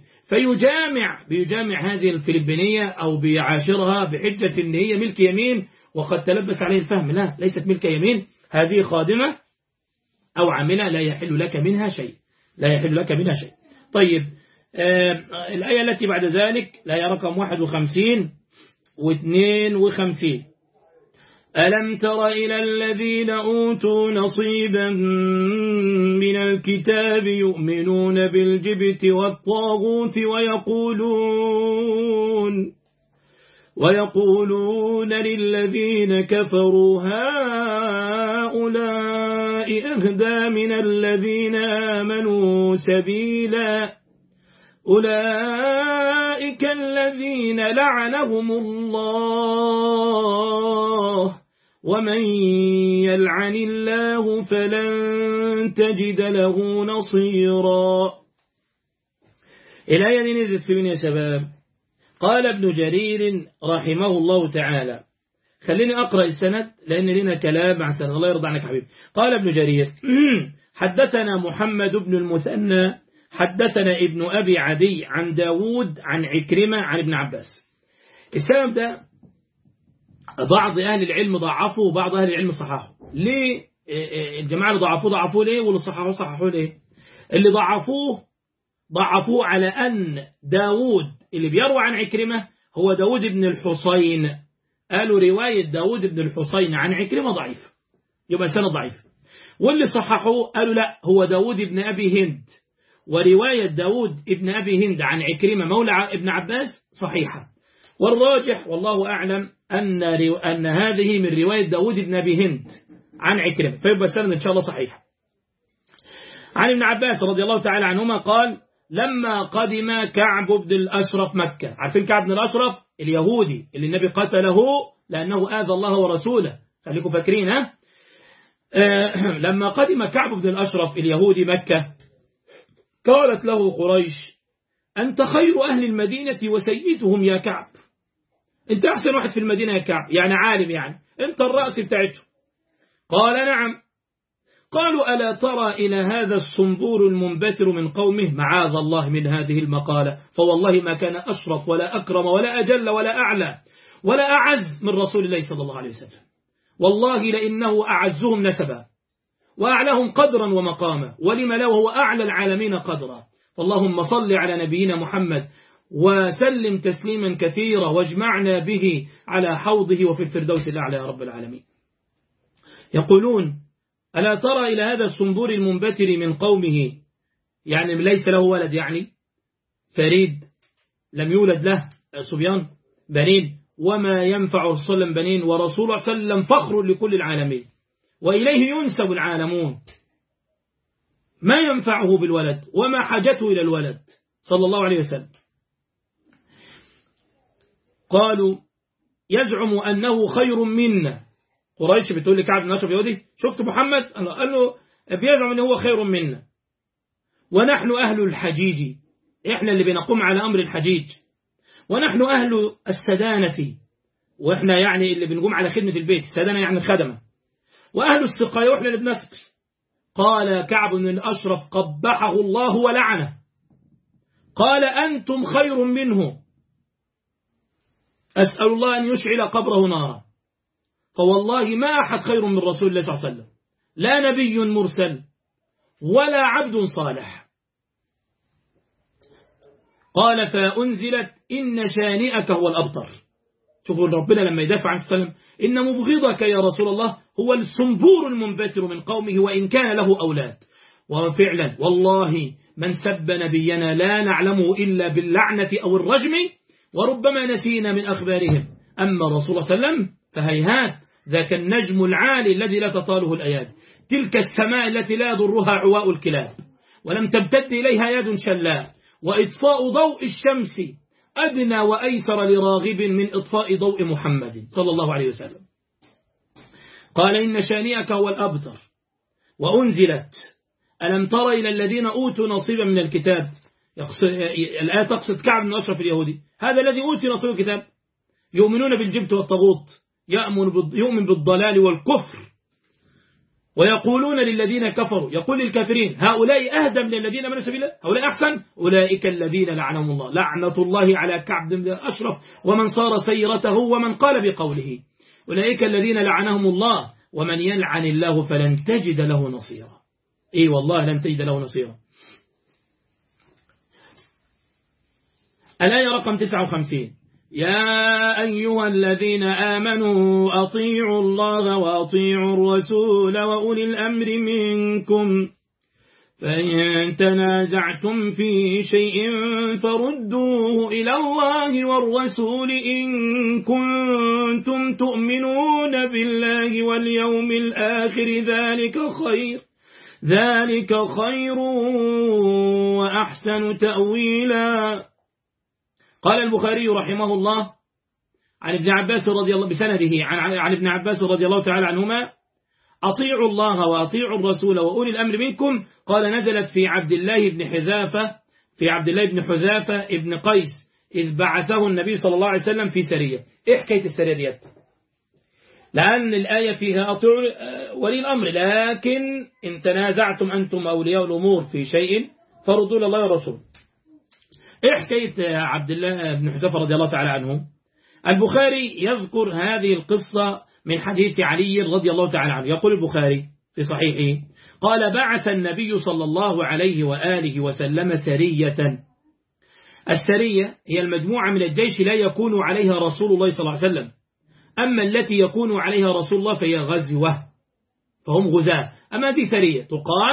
بيجامع هذه الفلبينية أو بيعاشرها بحجة أن هي ملك يمين وقد تلبس عليه الفهم، لا ليست ملك يمين، هذه خادمة أو عاملة لا يحل لك منها شيء، لا يحل لك منها شيء. طيب الآية التي بعد ذلك الآية رقم 51 و52، ألم تر إلى الذين أوتوا نصيبا من الكتاب يؤمنون بالجبت والطاغوت ويقولون للذين كفروا هؤلاء أهدى من الذين آمنوا سبيلا أولئك الذين لعنهم الله ومن يلعن الله فلن تجد له نصيرا. الآية دي نزلت في من يا شباب؟ قال ابن جرير رحمه الله تعالى، خليني أقرأ السند لأن لنا كلام مع السند، الله يرضى عنك حبيبي. قال ابن جرير حدثنا محمد بن المثنى حدثنا ابن أبي عدي عن داود عن عكرمة عن ابن عباس. السبب ده بعض أهل العلم ضعفوا وبعض أهل العلم صححوا. ليه الجماعة اللي ضعفوه ليه واللي صححوه ليه؟ اللي ضعفوه على أن داود اللي بيروى عن عكرمة هو داود بن الحصين، قالوا رواية داود بن الحصين عن عكرمة ضعيف يبقى سنة ضعيف. واللي صححوه قالوا لا هو داود بن أبي هند، ورواية داود ابن أبي هند عن عكرمة مولى ابن عباس صحيحة. والراجح والله أعلم أن هذه من رواية داود ابن أبي هند عن عكرمة، فيبقى السند إن شاء الله صحيح. عن ابن عباس رضي الله تعالى عنهما قال: لما قدم كعب بن الأشرف مكة، عارفين كعب بن الأشرف اليهودي اللي النبي قتله لأنه آذى الله ورسوله، خليكم فاكرين ها. لما قدم كعب بن الأشرف اليهودي مكة قالت له قريش: أنت خير أهل المدينة وسيدهم يا كعب، أنت أحسن واحد في المدينة يا كعب، يعني عالم، يعني أنت الرأس بتاعته. قال: نعم. قالوا: ألا ترى إلى هذا الصنبور المنبتر من قومه؟ معاذ الله من هذه المقالة، فوالله ما كان أشرف ولا أكرم ولا أجل ولا أعلى ولا أعز من رسول الله صلى الله عليه وسلم، والله لإنه أعزهم نسبا وأعلاهم قدرا ومقاما، ولم لا وهو أعلى العالمين قدرا. فاللهم صل على نبينا محمد وسلم تسليما كثيرا، واجمعنا به على حوضه وفي الفردوس الأعلى يا رب العالمين. يقولون: ألا ترى إلى هذا الصنبور المنبتر من قومه، يعني ليس له ولد، يعني فريد لم يولد له صبيان بنين، وما ينفع رسولا بنين، ورسول الله صلى الله عليه وسلم فخر لكل العالمين، وإليه ينسب العالمون، ما ينفعه بالولد وما حاجته إلى الولد صلى الله عليه وسلم. قالوا: يزعم أنه خير منا. قريش بتقول لكعب بن الأشرف يهودي: شفت محمد؟ قال له بيزعم أنه هو خير منا، ونحن أهل الحجيج، إحنا اللي بنقوم على أمر الحجيج، ونحن أهل السدانة، وإحنا يعني اللي بنقوم على خدمة البيت، السدانة يعني الخدمة، وأهل السقاية، وإحنا اللي بنسقي. قال كعب بن الأشرف: قبحه الله ولعنه. قال: أنتم خير منه، أسأل الله أن يشعل قبره نارا، فوالله ما أحد خير من رسول الله صلى الله عليه وسلم، لا نبي مرسل ولا عبد صالح. قال: فأنزلت إن شانئك هو الأبتر. شوفوا ربنا لما يدافع عن السلام: إن مبغضك يا رسول الله هو الصنبور المنبتر من قومه وإن كان له أولاد. وفعلا والله من سب نبينا لا نعلمه إلا باللعنة أو الرجم، وربما نسينا من أخبارهم. أما رسول الله صلى الله عليه وسلم فهيهات، ذاك النجم العالي الذي لا تطاله الأياد، تلك السماء التي لا يضرها عواء الكلاب، ولم تمتد إليها يد شلاء، وإطفاء ضوء الشمس أدنى وأيسر لراغب من إطفاء ضوء محمد صلى الله عليه وسلم. قال: إن شانئك هو الأبتر. وأنزلت: ألم تر إلى الذين أوتوا نصيبا من الكتاب. الآية تقصد كعب بن الأشرف اليهودي، هذا الذي أوتي نصيب الكتاب، يؤمنون بالجبت والطاغوت، يؤمن بالضلال والكفر، ويقولون للذين كفروا، يقول للكافرين: هؤلاء أهدى من الذين آمنوا سبيلا، هؤلاء أحسن، أولئك الذين لعنهم الله، لعنة الله على كعب بن الأشرف ومن صار سيرته ومن قال بقوله، أولئك الذين لعنهم الله، ومن يلعن الله فلن تجد له نصيرا. إيه والله لن تجد له نصيرا. الآية رقم 59: يا أيها الذين آمنوا أطيعوا الله وأطيعوا الرسول وأولي الأمر منكم، فإن تنازعتم في شيء فردوه إلى الله والرسول إن كنتم تؤمنون بالله واليوم الآخر، ذلك خير وأحسن تأويلا. قال البخاري رحمه الله عن ابن عباس رضي الله بسنده عن ابن عباس رضي الله تعالى عنهما: أطيعوا الله وأطيعوا الرسول وأولي الأمر منكم. قال: نزلت في عبد الله بن حذافة ابن قيس إذ بعثه النبي صلى الله عليه وسلم في سرية. إيه حكاية السرية ديت؟ لأن الآية فيها أطيعوا ولي الأمر، لكن إن تنازعتم أنتم أولياء الأمور في شيء فردوا إلى الله والرسول. إيه حكاية عبد الله بن حذافة رضي الله تعالى عنه؟ البخاري يذكر هذه القصة من حديث علي رضي الله تعالى عنه. يقول البخاري في صحيحه: قال: بعث النبي صلى الله عليه وآله وسلم سرية. السرية هي المجموعة من الجيش لا يكون عليها رسول الله صلى الله عليه وسلم، أما التي يكون عليها رسول الله فهي غزوة، فهم غزاة. أما هذه سرية تقال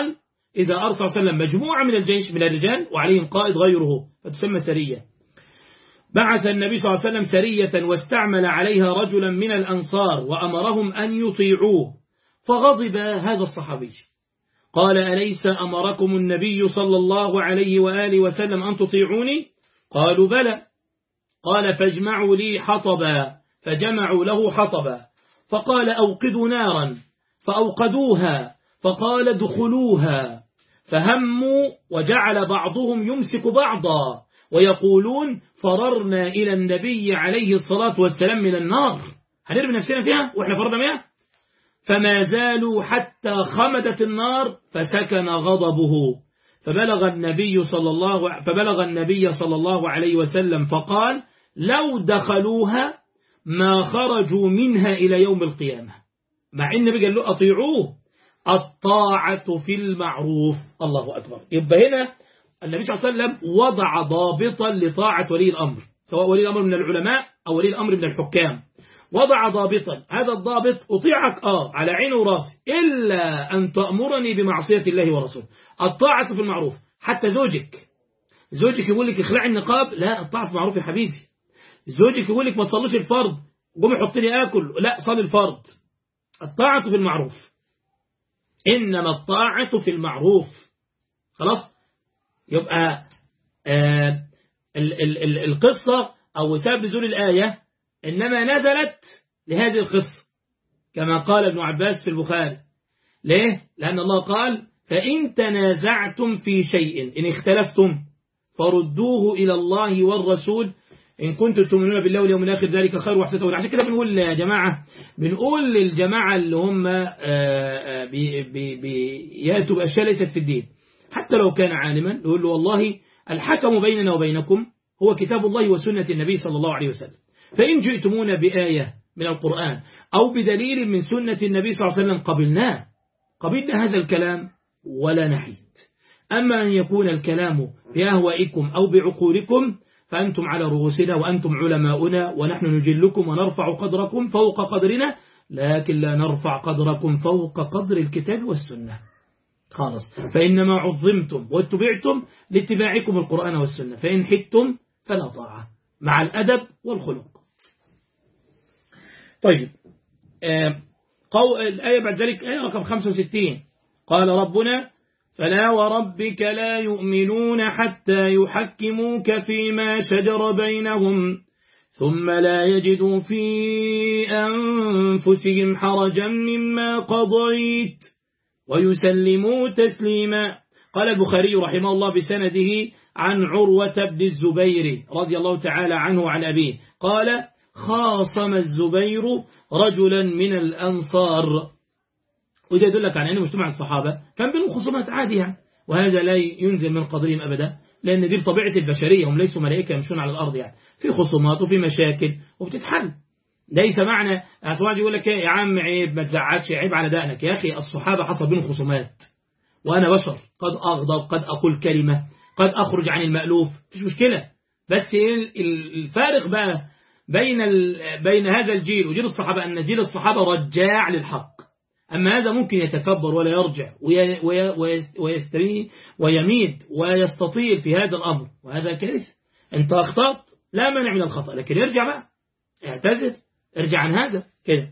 إذا أرسل صلى الله عليه وسلم مجموعة من الجيش من الرجال وعليهم قائد غيره فتسمى سرية. بعث النبي صلى الله عليه وسلم سرية واستعمل عليها رجلا من الأنصار وأمرهم أن يطيعوه، فغضب هذا الصحابي قال: أليس أمركم النبي صلى الله عليه وآله وسلم أن تطيعوني؟ قالوا: بلى. قال: فاجمعوا لي حطبا، فجمعوا له حطبا، فقال: أوقدوا نارا، فأوقدوها، فقال: ادخلوها، فهموا وجعل بعضهم يمسك بعضا ويقولون: فررنا إلى النبي عليه الصلاة والسلام من النار، هنرمي نفسنا فيها وإحنا فررنا منها. فما زالوا حتى خمدت النار فسكن غضبه، فبلغ النبي صلى الله عليه وسلم فقال: لو دخلوها ما خرجوا منها إلى يوم القيامة. مع إن قال له أطيعوه، الطاعة في المعروف. الله أكبر. يبقى هنا النبي صلى الله عليه وسلم وضع ضابطا لطاعة ولي الأمر، سواء ولي الأمر من العلماء أو ولي الأمر من الحكام. وضع ضابطا، هذا الضابط أطيعك على عيني وراسي إلا أن تأمرني بمعصية الله ورسوله. الطاعة في المعروف. حتى زوجك يقول لك اخلعي النقاب، لا، الطاعة في المعروف يا حبيبي. زوجك يقول لك ما تصليش الفرض، قومي حط لي آكل، لا، صلي الفرض. الطاعة في المعروف، إنما الطاعة في المعروف. خلاص. يبقى القصة أو سبب نزول الآية إنما نزلت لهذه القصة، كما قال ابن عباس في البخاري. ليه؟ لأن الله قال: فإن تنازعتم في شيء إن اختلفتم فردوه إلى الله والرسول إن كنتم تؤمنون بالله واليوم الآخر ذلك خير وأحسن. عشان كده بنقول يا جماعة، بنقول للجماعة اللي هم يأتوا بأشياء ليست في الدين، حتى لو كان عالما، نقول له: والله الحكم بيننا وبينكم هو كتاب الله وسنة النبي صلى الله عليه وسلم، فإن جئتمون بآية من القرآن أو بدليل من سنة النبي صلى الله عليه وسلم قبلنا هذا الكلام ولا نحيد. أما أن يكون الكلام بأهوائكم أو بعقولكم فأنتم على رؤوسنا وأنتم علماؤنا، ونحن نجلكم ونرفع قدركم فوق قدرنا، لكن لا نرفع قدركم فوق قدر الكتاب والسنة. خلاص. فإنما عظمتم واتبعتم لاتباعكم القرآن والسنة، فإن حدتم فلا طاعة، مع الأدب والخلق. طيب، الآية بعد ذلك آية رقم 65. قال ربنا: فلا وربك لا يؤمنون حتى يحكموك فيما شجر بينهم ثم لا يجدوا في أنفسهم حرجا مما قضيت ويسلموا تسليما. قال البخاري رحمه الله بسنده عن عروة بن الزبير رضي الله تعالى عنه وعن أبيه قال: خاصم الزبير رجلا من الأنصار. وده يدلك عن أن مجتمع الصحابة كان بينهم خصومات عادية، وهذا لا ينزل من قدرهم أبدا، لأن دي بطبيعة البشرية، هم ليسوا ملائكة يمشون على الأرض، يعني في خصومات وفي مشاكل وبتتحل. ليس معنى أسواج يقول لك يا عم عيب ما تزعجش، عيب على دقنك. يا أخي الصحابة حصل بينهم خصومات، وأنا بشر، قد أغضب، قد أقول كلمة، قد أخرج عن المألوف، مفيش مشكلة. بس الفارق بقى بين هذا الجيل وجيل الصحابة أن جيل الصحابة رجاع للحق، أما هذا ممكن يتكبر ولا يرجع ويميد ويستطيل في هذا الأمر، وهذا كارثة. أنت أخطأت لا مانع من الخطأ، لكن ارجع بقى، اعتذر، ارجع عن هذا كده.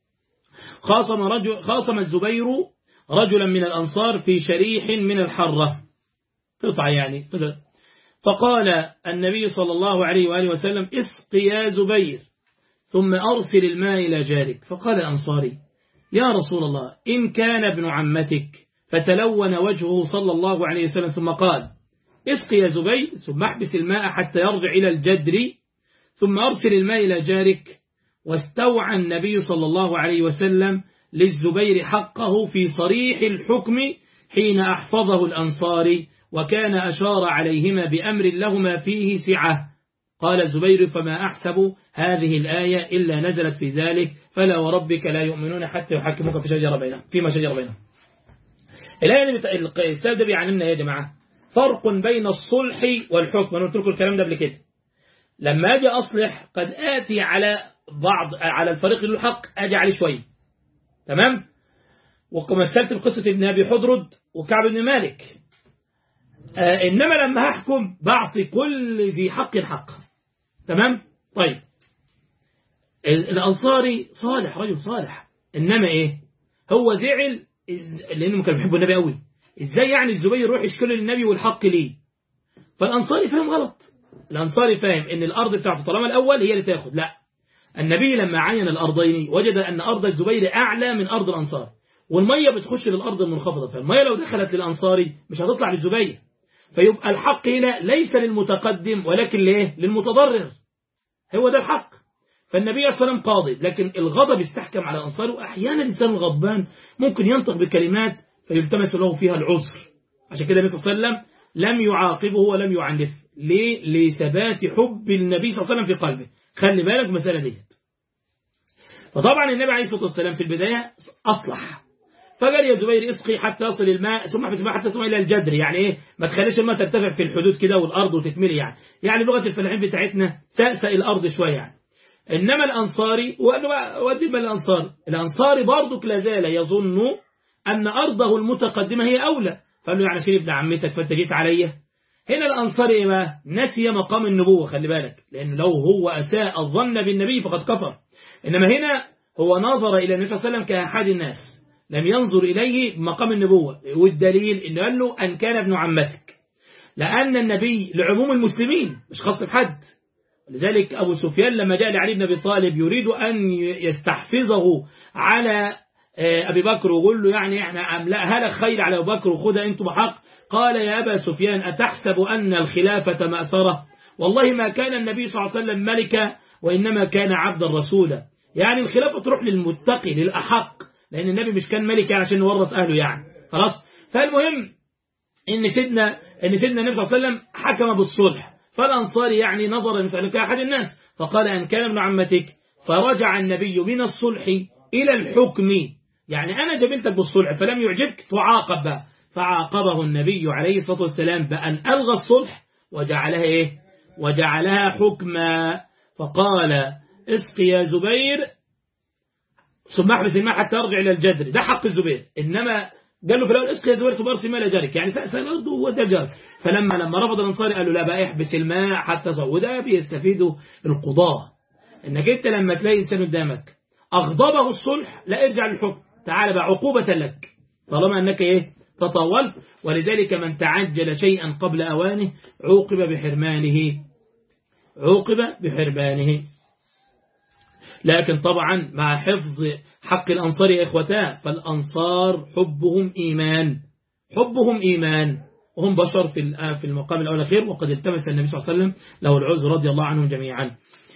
خاصم الزبير رجلا من الأنصار في شريح من الحرة، قطعة يعني، فقال النبي صلى الله عليه وآله وسلم: اسق يا زبير ثم أرسل الماء إلى جارك. فقال الأنصاري: يا رسول الله إن كان ابن عمتك، فتلون وجهه صلى الله عليه وسلم ثم قال: اسق يا زبير ثم احبس الماء حتى يرجع إلى الجدر ثم أرسل الماء إلى جارك. واستوعى النبي صلى الله عليه وسلم للزبير حقه في صريح الحكم حين أحفظه الأنصاري، وكان أشار عليهما بأمر لهما فيه سعة. قال الزبير: فما أحسب هذه الآية إلا نزلت في ذلك، فلا وربك لا يؤمنون حتى يحكموك فيما شجر بينهم. الآية السبب ده بيعلمنا يا جماعة فرق بين الصلح والحكم. أنا قلت لكم الكلام ده قبل كده. لما أجي أصلح قد آتي على الفريق له الحق، أجي عليه شوية، تمام؟ ومثلت بقصة ابن أبي حضرد وكعب بن مالك. إنما لما هحكم بعطي كل ذي حق حقه. تمام؟ طيب الأنصاري صالح، رجل صالح، إنما إيه؟ هو زعل لأنهم كانوا بيحبوا النبي قوي. إزاي يعني الزبير يروح يشكله للنبي والحق ليه؟ فالأنصاري فاهم غلط. الأنصاري فاهم إن الأرض بتاعته طالما الأول هي اللي تاخد. لا، النبي لما عين الأرضين وجد أن أرض الزبير أعلى من أرض الأنصار، والمية بتخش للأرض المنخفضة، فالمية لو دخلت للأنصاري مش هتطلع للزبير، فيبقى الحق هنا ليس للمتقدم ولكن ليه؟ للمتضرر. هو ده الحق. فالنبي صلى الله عليه وسلم قاضي، لكن الغضب استحكم على الأنصار، وأحيانا الإنسان الغضبان ممكن ينطق بكلمات فيلتمس له فيها العذر. عشان كده النبي صلى الله عليه وسلم لم يعاقبه ولم يعنفه. ليه؟ لثبات حب النبي صلى الله عليه وسلم في قلبه. خلي بالك المسألة دي. فطبعا النبي عليه الصلاة والسلام في البداية أصلح، فقال يا زبير اسقي حتى يصل الماء ثم احبس الماء حتى يصل إلى الجدر. يعني إيه؟ ما تخليش الماء ترتفع في الحدود كده والأرض وتتملي. يعني لغة الفلاحين بتاعتنا سأسأ الأرض شوية يعني. إنما الأنصاري ودي من الأنصاري برضك لازال يظن أن أرضه المتقدمة هي أولى، فقال له يعني شيل ابن عمتك فأنت جيت عليا. هنا الأنصاري ما نسي مقام النبوة، خلي بالك، لأن لو هو أساء الظن بالنبي فقد كفر. إنما هنا هو نظر إلى النبي صلى الله عليه وسلم كأحد الناس، لم ينظر إليه بمقام النبوة. والدليل إنه قال له أن كان ابن عمتك، لأن النبي لعموم المسلمين مش خاص بحد. لذلك أبو سفيان لما جاء لعلي بن أبي طالب يريد أن يستحفظه على أبي بكر ويقول له يعني احنا هلك خير على أبي بكر وخذها أنتم بحق، قال يا أبا سفيان أتحسب أن الخلافة مأثرة؟ والله ما كان النبي صلى الله عليه وسلم ملكا وإنما كان عبدا رسولا. يعني الخلافة تروح للمتقي للأحق، لأن النبي مش كان ملك عشان يورث أهله يعني. خلاص. فالمهم إن سيدنا النبي صلى الله عليه وسلم حكم بالصلح، فالأنصاري يعني نظر المسألة كأحد الناس، فقال أن كان ابن عمتك، فرجع النبي من الصلح إلى الحكم. يعني أنا جبلتك بالصلح فلم يعجبك تعاقب بقى. فعاقبه النبي عليه الصلاة والسلام بأن ألغى الصلح وجعلها إيه؟ وجعلها حكما. فقال اسقي يا زبير ثم احبس الماء حتى يرجع إلى الجدر. ده حق الزبير. إنما قال له في الأول اسقي يا زبير ثم ارسل الماء إلى جارك، يعني سأل الأرض هو ده جارك. فلما رفض الأنصاري قال له لا بقى احبس الماء حتى صار. وده بيستفيده القضاة، إنك أنت لما تلاقي إنسان قدامك أغضبه الصلح لا ارجع للحكم، تعال بقى عقوبة لك طالما أنك إيه تطاولت. ولذلك من تعجل شيئا قبل أوانه عوقب بحرمانه. لكن طبعا مع حفظ حق الأنصار يا إخوتاه، فالأنصار حبهم إيمان وهم بشر في المقام الأول خير، وقد التمس النبي صلى الله عليه وسلم له العذر رضي الله عنهم جميعا.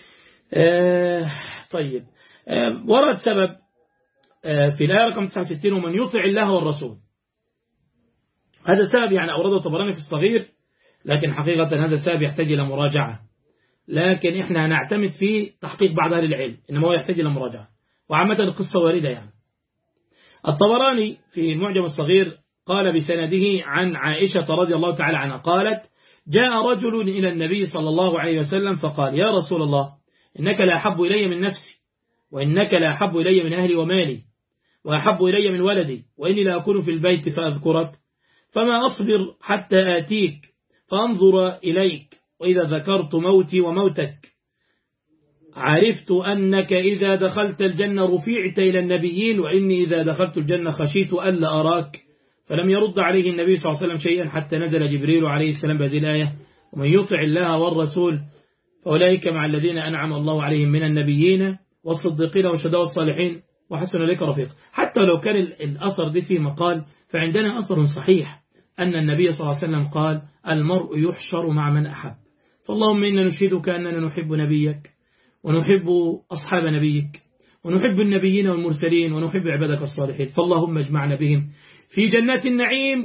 طيب ورد سبب في الآية رقم 69 ومن يطع الله والرسول. هذا السبب يعني أورده الطبراني في الصغير، لكن حقيقة هذا السبب يحتاج إلى مراجعة، لكن إحنا هنعتمد في تحقيق بعض أهل العلم، إنما هو يحتاج إلى مراجعة، وعامة القصة واردة يعني. الطبراني في معجم الصغير قال بسنده عن عائشة رضي الله تعالى عنها قالت جاء رجل إلى النبي صلى الله عليه وسلم فقال يا رسول الله إنك لا أحب إلي من نفسي، وإنك لا أحب إلي من أهلي ومالي، وأحب إلي من ولدي، وإني لا أكون في البيت فأذكرك، فما أصبر حتى آتيك فأنظر إليك، وإذا ذكرت موتي وموتك عرفت أنك إذا دخلت الجنة رفعت إلى النبيين، وإني إذا دخلت الجنة خشيت ألا أراك. فلم يرد عليه النبي صلى الله عليه وسلم شيئا حتى نزل جبريل عليه السلام بهذه الآية ومن يطع الله والرسول فأولئك مع الذين أنعم الله عليهم من النبيين والصديقين والشهداء والصالحين وحسن أولئك رفيق. حتى لو كان الأثر دي فيه مقال، فعندنا أثر صحيح أن النبي صلى الله عليه وسلم قال المرء يحشر مع من أحب. فاللهم إنا نشهدك أننا نحب نبيك ونحب أصحاب نبيك ونحب النبيين والمرسلين ونحب عبادك الصالحين، فاللهم اجمعنا بهم في جنات النعيم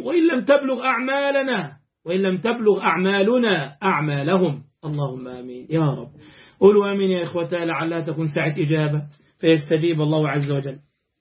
وإن لم تبلغ أعمالنا أعمالهم. اللهم آمين يا رب. قولوا آمين يا إخوتي لعلها تكون ساعة إجابة فيستجيب الله عز وجل.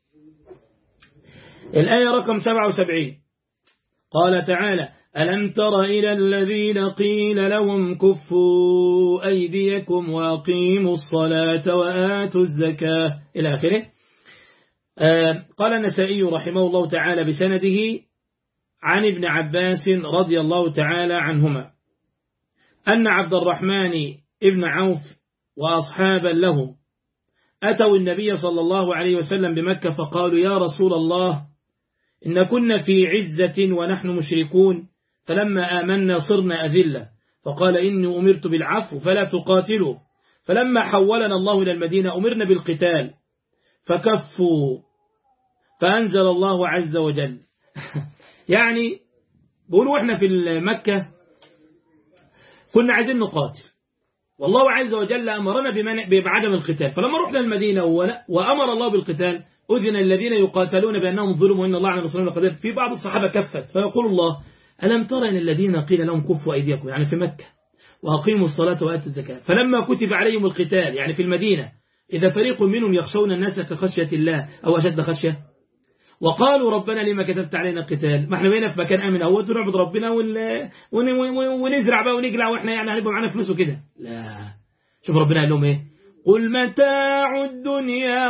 الآية رقم 77 قال تعالى ألم تر إلى الذين قيل لهم كفوا أيديكم وأقيموا الصلاة وآتوا الزكاة إلى آخره. قال النسائي رحمه الله تعالى بسنده عن ابن عباس رضي الله تعالى عنهما أن عبد الرحمن ابن عوف وأصحابا له أتوا النبي صلى الله عليه وسلم بمكة فقالوا يا رسول الله إن كنا في عزة ونحن مشركون فلما آمنا صرنا أذلة فقال إني أمرت بالعفو فلا تقاتلوا فلما حولنا الله إلى المدينة أمرنا بالقتال فكفوا فأنزل الله عز وجل يعني بقولوا إحنا في مكة كنا عايزين نقاتل والله عز وجل أمرنا بعدم القتال فلما رحنا المدينة وأمر الله بالقتال أذن الذين يقاتلون بأنهم ظلموا وإن الله على نصرهم لقدير في بعض الصحابة كفت فيقول الله ألم ترى إن الذين قيل لهم كفوا أيديكم يعني في مكة وأقيموا الصلاة وآتوا الزكاة فلما كتب عليهم القتال يعني في المدينة إذا فريق منهم يخشون الناس كخشية الله أو أشد خشية وقالوا ربنا لما كتبت علينا القتال ما احنا بقينا في مكان آمن اهوت ونعبد ربنا ونزرع بقى ونقلع واحنا يعني هنبقى معانا فلوس وكده لا شوف ربنا قال لهم ايه قل متاع الدنيا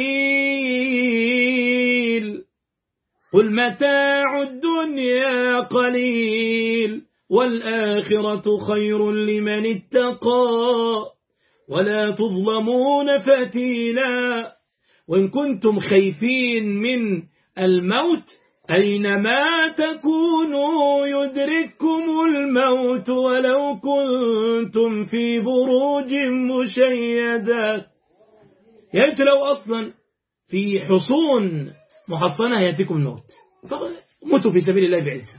قليل قل متاع الدنيا قليل والآخرة خير لمن اتقى ولا تظلمون فتيلا وإن كنتم خايفين من الموت أينما تكونوا يدرككم الموت ولو كنتم في بروج مشيدة يعني أنتوا لو أصلا في حصون محصنة يأتيكم الموت فموتوا في سبيل الله بعزة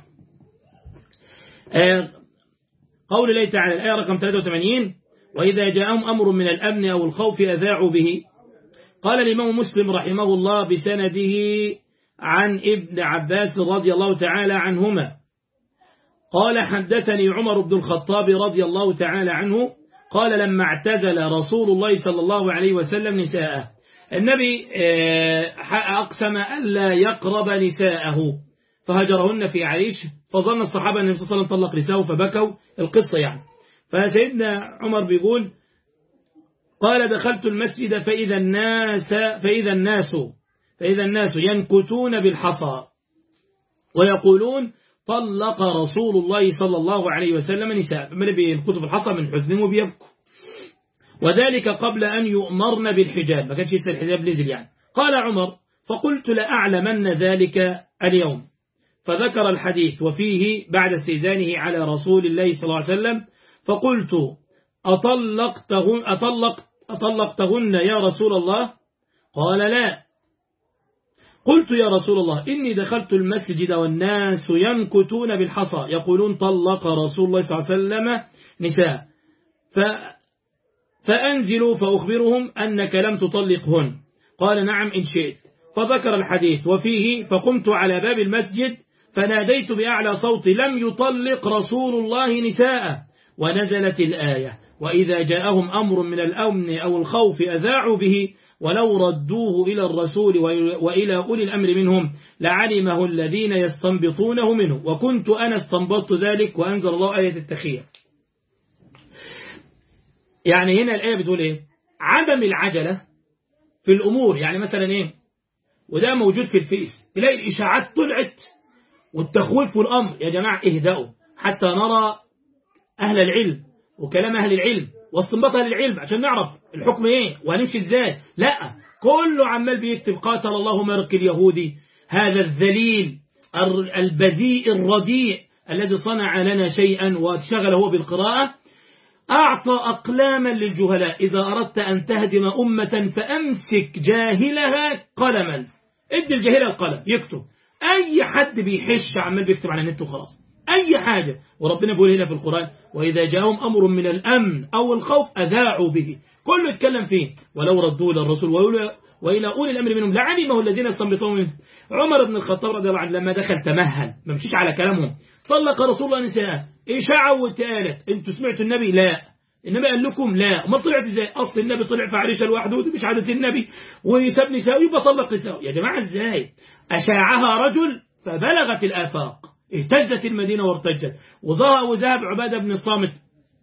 قول الله تعالى الآية رقم 83 وإذا جاءهم أمر من الأمن أو الخوف أذاعوا به قال الإمام مسلم رحمه الله بسنده عن ابن عباس رضي الله تعالى عنهما قال حدثني عمر بن الخطاب رضي الله تعالى عنه قال لما اعتزل رسول الله صلى الله عليه وسلم نساءه النبي أقسم ألا يقرب نساءه فهجرهن في عريش فظن الصحابة أن النبي صلى الله عليه وسلم طلق نساءه فبكوا القصة يعني فسيدنا عمر بيقول قال دخلت المسجد فإذا الناس ينكتون بالحصى ويقولون طلق رسول الله صلى الله عليه وسلم نساء من بينكتوا بالحصى من حزن وبيبكوا وذلك قبل أن يؤمرن بالحجاب ما كانش يسأل الحجاب نزل يعني قال عمر فقلت لأعلمن ذلك اليوم فذكر الحديث وفيه بعد استئذانه على رسول الله صلى الله عليه وسلم فقلت أطلقتهن يا رسول الله قال لا قلت يا رسول الله إني دخلت المسجد والناس ينكتون بالحصى يقولون طلق رسول الله صلى الله عليه وسلم نساء فأنزلوا فأخبرهم أنك لم تطلقهن قال نعم إن شئت فذكر الحديث وفيه فقمت على باب المسجد فناديت بأعلى صوتي لم يطلق رسول الله نساء ونزلت الآية وإذا جاءهم أمر من الأمن أو الخوف أذاعوا به ولو ردوه إلى الرسول وإلى أولي الأمر منهم لعلمه الذين يستنبطونه منه وكنت أنا استنبطت ذلك وأنزل الله آية التخير يعني هنا الآية بتقول إيه عدم العجلة في الأمور يعني مثلا إيه وده موجود في الفيس تلاقي الإشاعات طلعت والتخويف والأمر يا جماعة اهدأوا حتى نرى أهل العلم وكلام أهل العلم واستنباط أهل العلم عشان نعرف الحكم إيه وهنمشي إزاي لا كله عمال بيكتب قاتل الله مرك اليهودي هذا الذليل البذيء الرديء الذي صنع لنا شيئا وشغل هو بالقراءة أعطى أقلاما للجهلاء إذا أردت أن تهدم أمة فأمسك جاهلها قلما ادي الجاهل القلم يكتب أي حد بيحش عمال بيكتب على النت وخلاص أي حاجة وربنا بيقول هنا في القرآن وإذا جاءهم أمر من الأمن أو الخوف أذاعوا به كله يتكلم فيه ولو ردوا إلى الرسول وإلى أولي الأمر منهم لعلمه الذين استنبطوا منه عمر بن الخطاب رضي الله عنه لما دخل تمهل ما مشيش على كلامهم طلق رسول الله نساء إشاعة واتقالت أنتوا سمعتوا النبي لا النبي قال لكم لا ما طلعت ازاي اصل النبي طلع في عريشه لوحده ودي مش عاده النبي ويساب نساء يبقى طلق نساء يا جماعه ازاي اشاعها رجل فبلغت الآفاق اهتزت المدينة وارتجت وذهب عبادة بن الصامت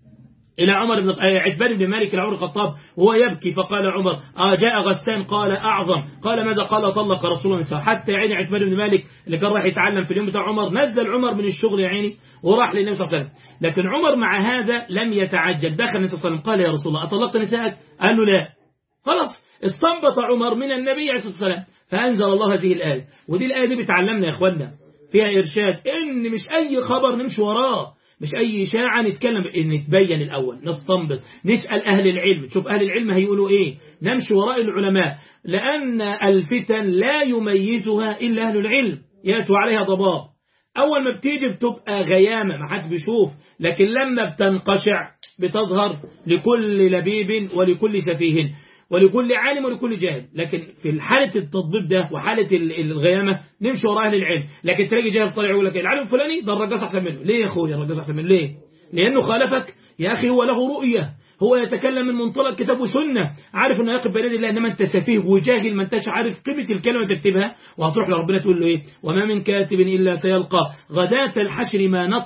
إلى عمر بن عتبان بن مالك إلى عمر الخطاب وهو يبكي، فقال عمر جاء غسان قال أعظم، قال ماذا؟ قال طلق رسول الله. حتى عيني عتبان بن مالك اللي كان راح يتعلم في اليوم بتاع عمر، نزل عمر من الشغل يا عيني وراح للنبي صلى الله عليه وسلم. لكن عمر مع هذا لم يتعجل، دخل النبي صلى الله عليه وسلم قال يا رسول الله أطلقت نسائك؟ قال له لا. خلاص استنبط عمر من النبي عليه الصلاة والسلام، فأنزل الله هذه الآية. ودي الآية دي بتعلمنا يا إخواننا فيها إرشاد إن مش أي خبر نمشي وراه، مش أي إشاعة نتكلم، نتبين الأول، نستنبط، نسأل أهل العلم، تشوف أهل العلم هيقولوا إيه، نمشي وراء العلماء، لأن الفتن لا يميزها إلا أهل العلم، يأتوا عليها ضباب. أول ما بتيجي بتبقى غيامة ما حد بيشوف، لكن لما بتنقشع بتظهر لكل لبيب ولكل سفيه ولكل عالم ولكل جاهل. لكن في حالة التطبيب ده وحالة الغيامة نمشي وراء أهل العلم. لكن تلاقي جاهل طالع يقول لك العالم الفلاني ده الرجاس أحسن منه. ليه يا أخويا الرجاس أحسن منه؟ ليه؟ لأنه خالفك يا أخي، هو له رؤية، هو يتكلم من منطلق كتاب وسنة، عارف أنه يقف بين يدي الله. إنما أنت سفيه وجاهل ما أنتش عارف قيمة الكلمة تكتبها، وهتروح لربنا تقول له إيه؟ وما من كاتب إلا سيلقى غداة الحشر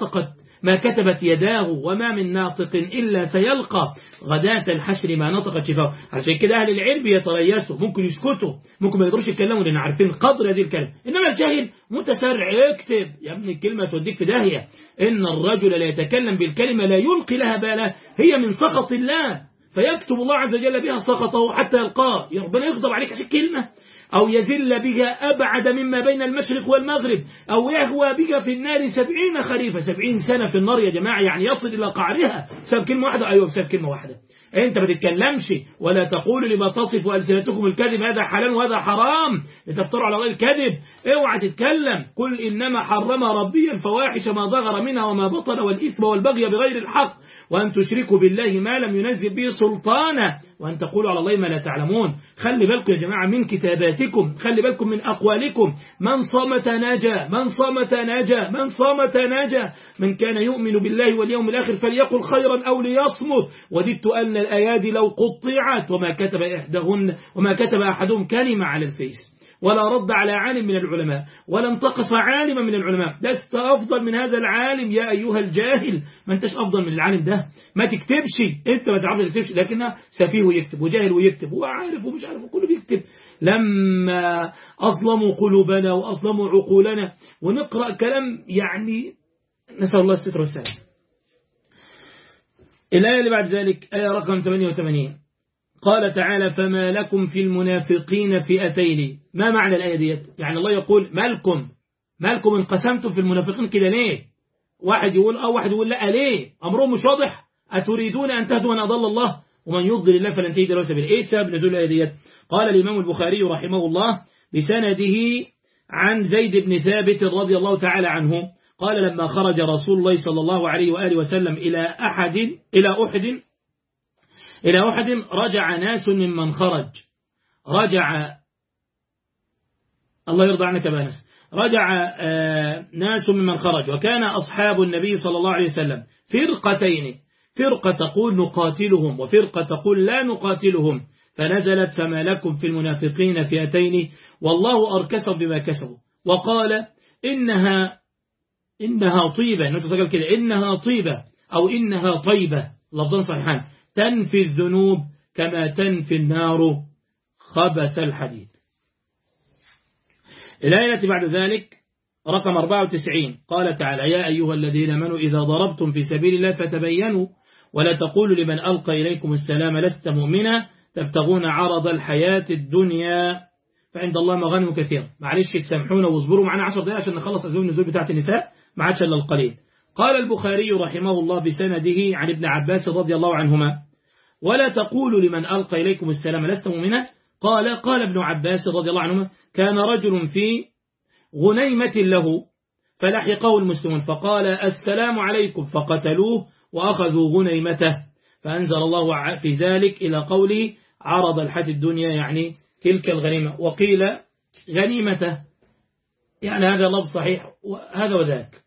ما كتبت يداه، وما من ناطق إلا سيلقى غداة الحشر ما نطقت شفاه. عشان كده أهل العلم يتريسوا، ممكن يسكتوا، ممكن ما يقدروش يتكلموا لأن عارفين قدر هذه الكلمة. إنما الجاهل متسرع يكتب، يا ابني الكلمة توديك في داهية. إن الرجل لا يتكلم بالكلمة لا يلقي لها بالا، هي من سخط الله، فيكتب الله عز وجل بها سخطه حتى يلقاه. ربنا يغضب عليك عشان كلمة، أو يزل بها أبعد مما بين المشرق والمغرب، أو يهوى بها في النار 70 خريفا، 70 سنة في النار يا جماعة، يعني يصل إلى قعرها بسبب كلمة واحدة. أيوة بسبب كلمة واحدة. أنت ما تتكلمش، ولا تقول لما تصف ألسنتكم الكذب هذا حلال وهذا حرام لتفتروا على الله الكذب. اوعى تتكلم. قل إنما حرم ربي الفواحش ما ظهر منها وما بطن والإثم والبغي بغير الحق وأن تشركوا بالله ما لم ينزل به سلطانا وأن تقولوا على الله ما لا تعلمون. خلي بالكم يا جماعة من كتاباتكم، خلي بالكم من أقوالكم. من صمت نجا، من صمت نجا، من صمت نجا. من كان يؤمن بالله واليوم الآخر فليقل خيرا أو ليصمت. وددت أن الأيادي لو قطعت وما كتب أحدهم كلمة على الفيس، ولا رد على عالم من العلماء، ولا انتقص عالما من العلماء. لست أفضل من هذا العالم يا أيها الجاهل. ما انتش أفضل من العالم ده، ما تكتبش. انت ما تعرفش تكتبش، لكنها سفيه ويكتب وجاهل ويكتب وعارف ومش عارف وكله بيكتب. لما أظلموا قلوبنا وأظلموا عقولنا ونقرأ كلام يعني نسأل الله الستر والسلام. الآية اللي بعد ذلك آية رقم 88 قال تعالى فما لكم في المنافقين فئتين. ما معنى الآية ديت؟ يعني الله يقول مالكم انقسمتم في المنافقين كده ليه؟ واحد يقول واحد يقول لا ليه؟ أمرهم مش واضح. أتريدون أن تهدوا من أضل الله ومن يضلل الله فلن تجد له سبيلا. إيه سبب نزول الآية ديت؟ قال الإمام البخاري رحمه الله بسنده عن زيد بن ثابت رضي الله تعالى عنه قال لما خرج رسول الله صلى الله عليه وآله وسلم إلى أحد رجع ناس ممن خرج. الله يرضى عنك بأنس. رجع ناس ممن خرج، وكان أصحاب النبي صلى الله عليه وسلم فرقتين، فرقة تقول نقاتلهم وفرقة تقول لا نقاتلهم، فنزلت فما لكم في المنافقين فئتين والله أركسهم بما كسبوا. وقال إنها طيبة، الناس قال كده إنها طيبة أو إنها طيبة، لفظان صحيحان، تنفي الذنوب كما تنفي النار خبث الحديد. الآية بعد ذلك رقم 94 قال تعالى يا أيها الذين آمنوا إذا ضربتم في سبيل الله فتبينوا ولا تقولوا لمن ألقى إليكم السلام لست مؤمنا تبتغون عرض الحياة الدنيا فعند الله مغانم كثيرة. معلش تسامحونا واصبروا معنا 10 دقائق عشان نخلص أزول النزول بتاعت النساء، ما عادش إلا القليل. قال البخاري رحمه الله بسنده عن ابن عباس رضي الله عنهما ولا تقولوا لمن ألقى إليكم السلام لست مؤمنا. قال ابن عباس رضي الله عنهما كان رجل في غنيمة له فلحقه المسلمون فقال السلام عليكم فقتلوه وأخذوا غنيمته، فأنزل الله في ذلك إلى قوله عرض الحياة الدنيا يعني تلك الغنيمة، وقيل غنيمته يعني هذا لفظ صحيح وهذا وذاك.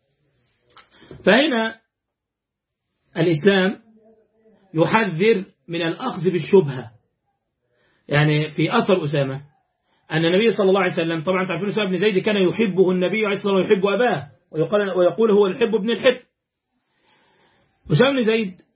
فهنا الإسلام يحذر من الأخذ بالشبهة. يعني في أثر أسامة أن النبي صلى الله عليه وسلم طبعا تعرفون أسامة بن زيد كان يحبه النبي عليه الصلاة والسلام ويحب أباه ويقول هو الحب ابن الحب. أسامة بن زيد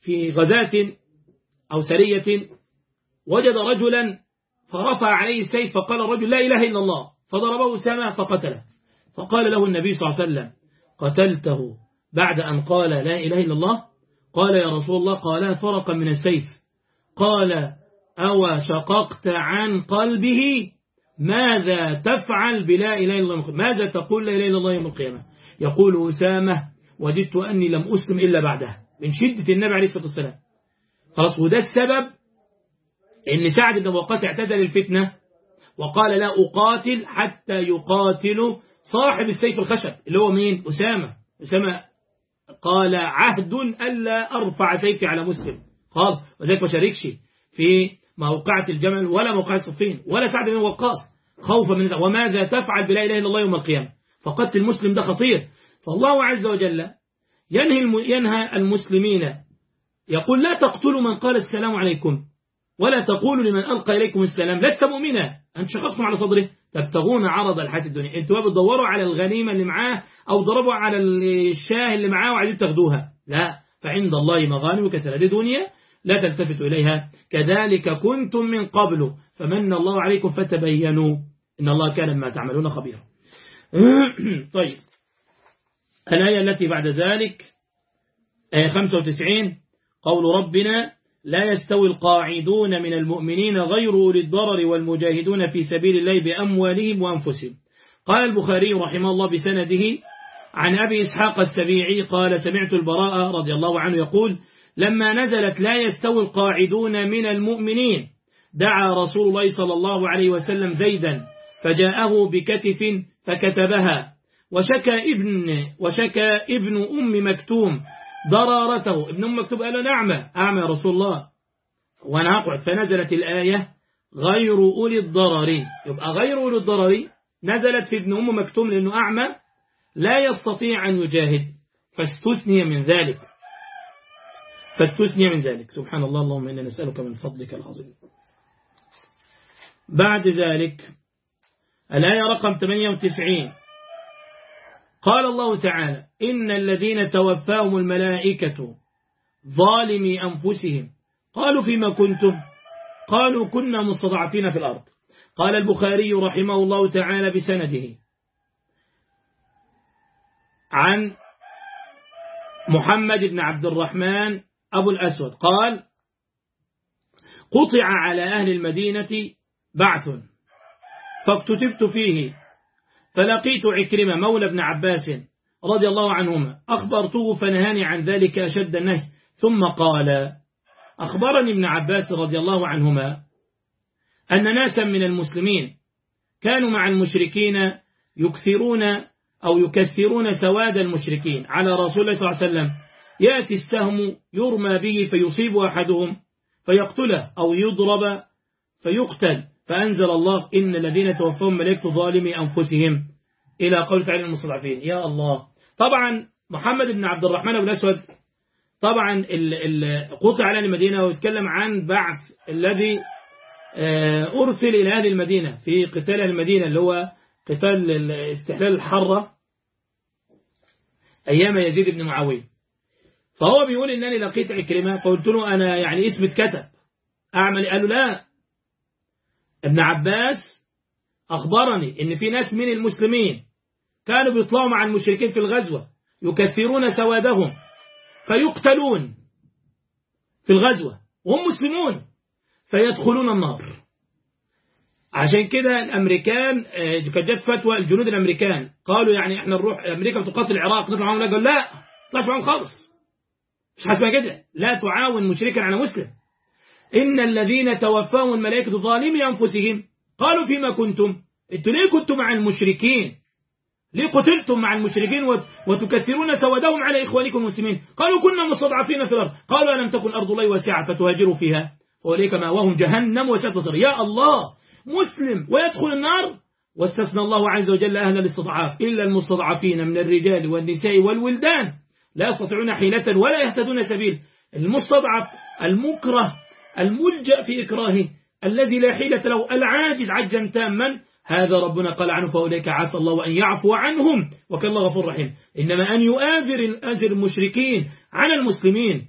في غزاة أو سرية وجد رجلا فرفع عليه السيف فقال الرجل لا إله إلا الله، فضربه أسامة فقتله. فقال له النبي صلى الله عليه وسلم قتلته بعد أن قال لا إله إلا الله؟ قال يا رسول الله قالها فرقا من السيف. قال أو شققت عن قلبه؟ ماذا تفعل بلا إله إلا الله؟ ماذا تقول لا إله إلا الله يوم القيامة؟ يقول أسامة وددت أني لم أسلم إلا بعدها، من شدة النبي عليه الصلاة والسلام. خلاص، وده السبب إن سعد بن وقاص اعتزل الفتنة وقال لا أقاتل حتى يقاتل صاحب السيف الخشب اللي هو مين؟ أسامة قال عهد ألا أرفع سيفي على مسلم خلاص، وذلك ما شاركش في موقعة الجمل ولا موقعة الصفين ولا سعد بن وقاص خوفا من وماذا تفعل بلا إله إلا الله يوم القيامة؟ فقتل المسلم ده خطير. فالله عز وجل ينهى المسلمين، يقول لا تقتلوا من قال السلام عليكم ولا تقولوا لمن ألقى إليكم السلام لست مؤمنا، أنت شخصتم على صدره تبتغون عرض الحياة الدنيا، أنتوا بتدوروا على الغنيمة اللي معاه أو ضربوا على الشاه اللي معاه وعايزين تاخدوها، لا، فعند الله مغانم كثيرة، دي دنيا لا تلتفتوا إليها، كذلك كنتم من قبل فمن الله عليكم فتبينوا إن الله كان ما تعملون خبيرا. طيب، الآية التي بعد ذلك آية 95 قول ربنا لا يستوي القاعدون من المؤمنين غير أولي الضرر والمجاهدون في سبيل الله بأموالهم وأنفسهم. قال البخاري رحمه الله بسنده عن أبي إسحاق السبيعي قال سمعت البراء رضي الله عنه يقول لما نزلت لا يستوي القاعدون من المؤمنين دعا رسول الله صلى الله عليه وسلم زيدا فجاءه بكتف فكتبها وشكى ابن أم مكتوم ضرارته. ابن أم مكتوم قال أعمى يا رسول الله وأنا أقعد، فنزلت الآية غير أولي الضرر. يبقى غير أولي الضرر نزلت في ابن أم مكتوم لأنه أعمى لا يستطيع أن يجاهد فاستثني من ذلك. سبحان الله، اللهم إنا نسألك من فضلك العظيم. بعد ذلك الآية رقم 98 قال الله تعالى إن الذين توفاهم الملائكة ظالمي أنفسهم قالوا فيما كنتم قالوا كنا مستضعفين في الأرض. قال البخاري رحمه الله تعالى بسنده عن محمد بن عبد الرحمن أبو الأسود قال قطع على أهل المدينة بعث فاكتتبت فيه فلقيت عكرمة مولى ابن عباس رضي الله عنهما أخبرته فنهاني عن ذلك أشد النهي ثم قال أخبرني ابن عباس رضي الله عنهما أن ناسا من المسلمين كانوا مع المشركين يكثرون سواد المشركين على رسول الله صلى الله عليه وسلم، يأتي السهم يرمى به فيصيب أحدهم فيقتله أو يضرب فيقتل، فأنزل الله إن الذين توفاهم ملائكة ظالمي أنفسهم إلى قول تعالى المستضعفين. يا الله. طبعا محمد بن عبد الرحمن بن الأسود طبعا قطع على المدينة ويتكلم عن بعث الذي أرسل إلى أهل المدينة في قتال المدينة اللي هو قتال استحلال الحرة أيام يزيد بن معاوية. فهو بيقول إنني لقيت عكرمة فقلت له أنا يعني اسم اتكتب أعمل، قال له لا، ابن عباس أخبرني إن في ناس من المسلمين كانوا بيطلعوا مع المشركين في الغزوة يكثرون سوادهم فيقتلون في الغزوة وهم مسلمون فيدخلون النار. عشان كده الأمريكان كانت جت فتوى الجنود الأمريكان قالوا يعني احنا نروح أمريكا بتقاتل العراق نطلع معاهم، قال لا طلعش معاهم خالص، مش حاسبها كده، لا تعاون مشركا على مسلم. إن الذين توفاهم الملائكة ظالمي أنفسهم قالوا فيما كنتم، انتوا ليه كنتم مع المشركين؟ ليه قتلتم مع المشركين وتكثرون سودهم على إخوانكم المسلمين؟ قالوا كنا مستضعفين في الأرض، قالوا ألم تكن أرض الله واسعة فتهاجروا فيها فأولئك مأواهم جهنم وساءت مصيرا. يا الله، مسلم ويدخل النار. واستثنى الله عز وجل أهل الاستضعاف إلا المستضعفين من الرجال والنساء والولدان لا يستطيعون حيلة ولا يهتدون سبيل. المستضعف المكره الملجأ في إكراهه الذي لا حيلة له العاجز عجزا تاما، هذا ربنا قال عنه فأولئك عسى الله أن يعفو عنهم وكان الله غفور رحيم. إنما أن يؤاذر المشركين على المسلمين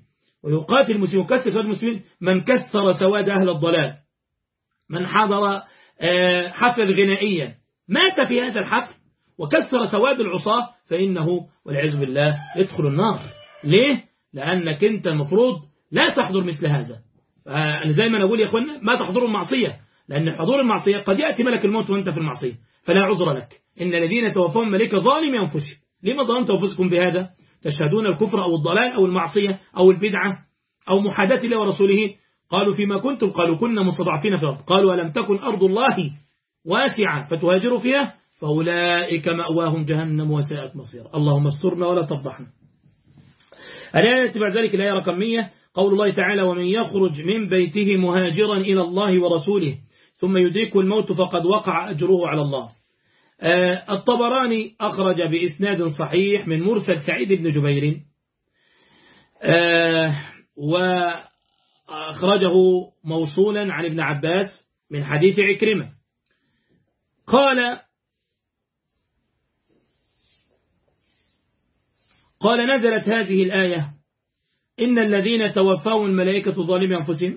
ويقاتل المسلمين وكسر سواد المسلمين من كسر سواد أهل الضلال، من حضر حفل غنائيا مات في هذا الحفل وكسر سواد العصاة فإنه والعياذ بالله يدخل النار. ليه؟ لأنك أنت المفروض لا تحضر مثل هذا. أنا دايما أقول يا أخوانا ما تحضروا المعصية، لأن حضور المعصية قد يأتي ملك الموت وأنت في المعصية فلا عذر لك. إن الذين توفاهم ملك ظالم أنفسهم. لما ظلمت أنفسكم بهذا؟ تشهدون الكفر أو الضلال أو المعصية أو البدعة أو محادثة الله ورسوله. قالوا فيما كنتم؟ قالوا كنا مستضعفين في الأرض. قالوا ألم تكن أرض الله واسعة فتهاجروا فيها فأولئك مأواهم جهنم وساءت مصيرا. اللهم استرنا ولا تفضحنا. الآية بعد ذلك الآية رقم 100 قول الله تعالى ومن يخرج من بيته مهاجرا إلى الله ورسوله ثم يدركه الموت فقد وقع أجره على الله. الطبراني أخرج بإسناد صحيح من مرسل سعيد بن جبير، وأخرجه موصولا عن ابن عباس من حديث عكرمة قال نزلت هذه الآية إن الذين توفاهم الملائكة ظالمي أنفسهم.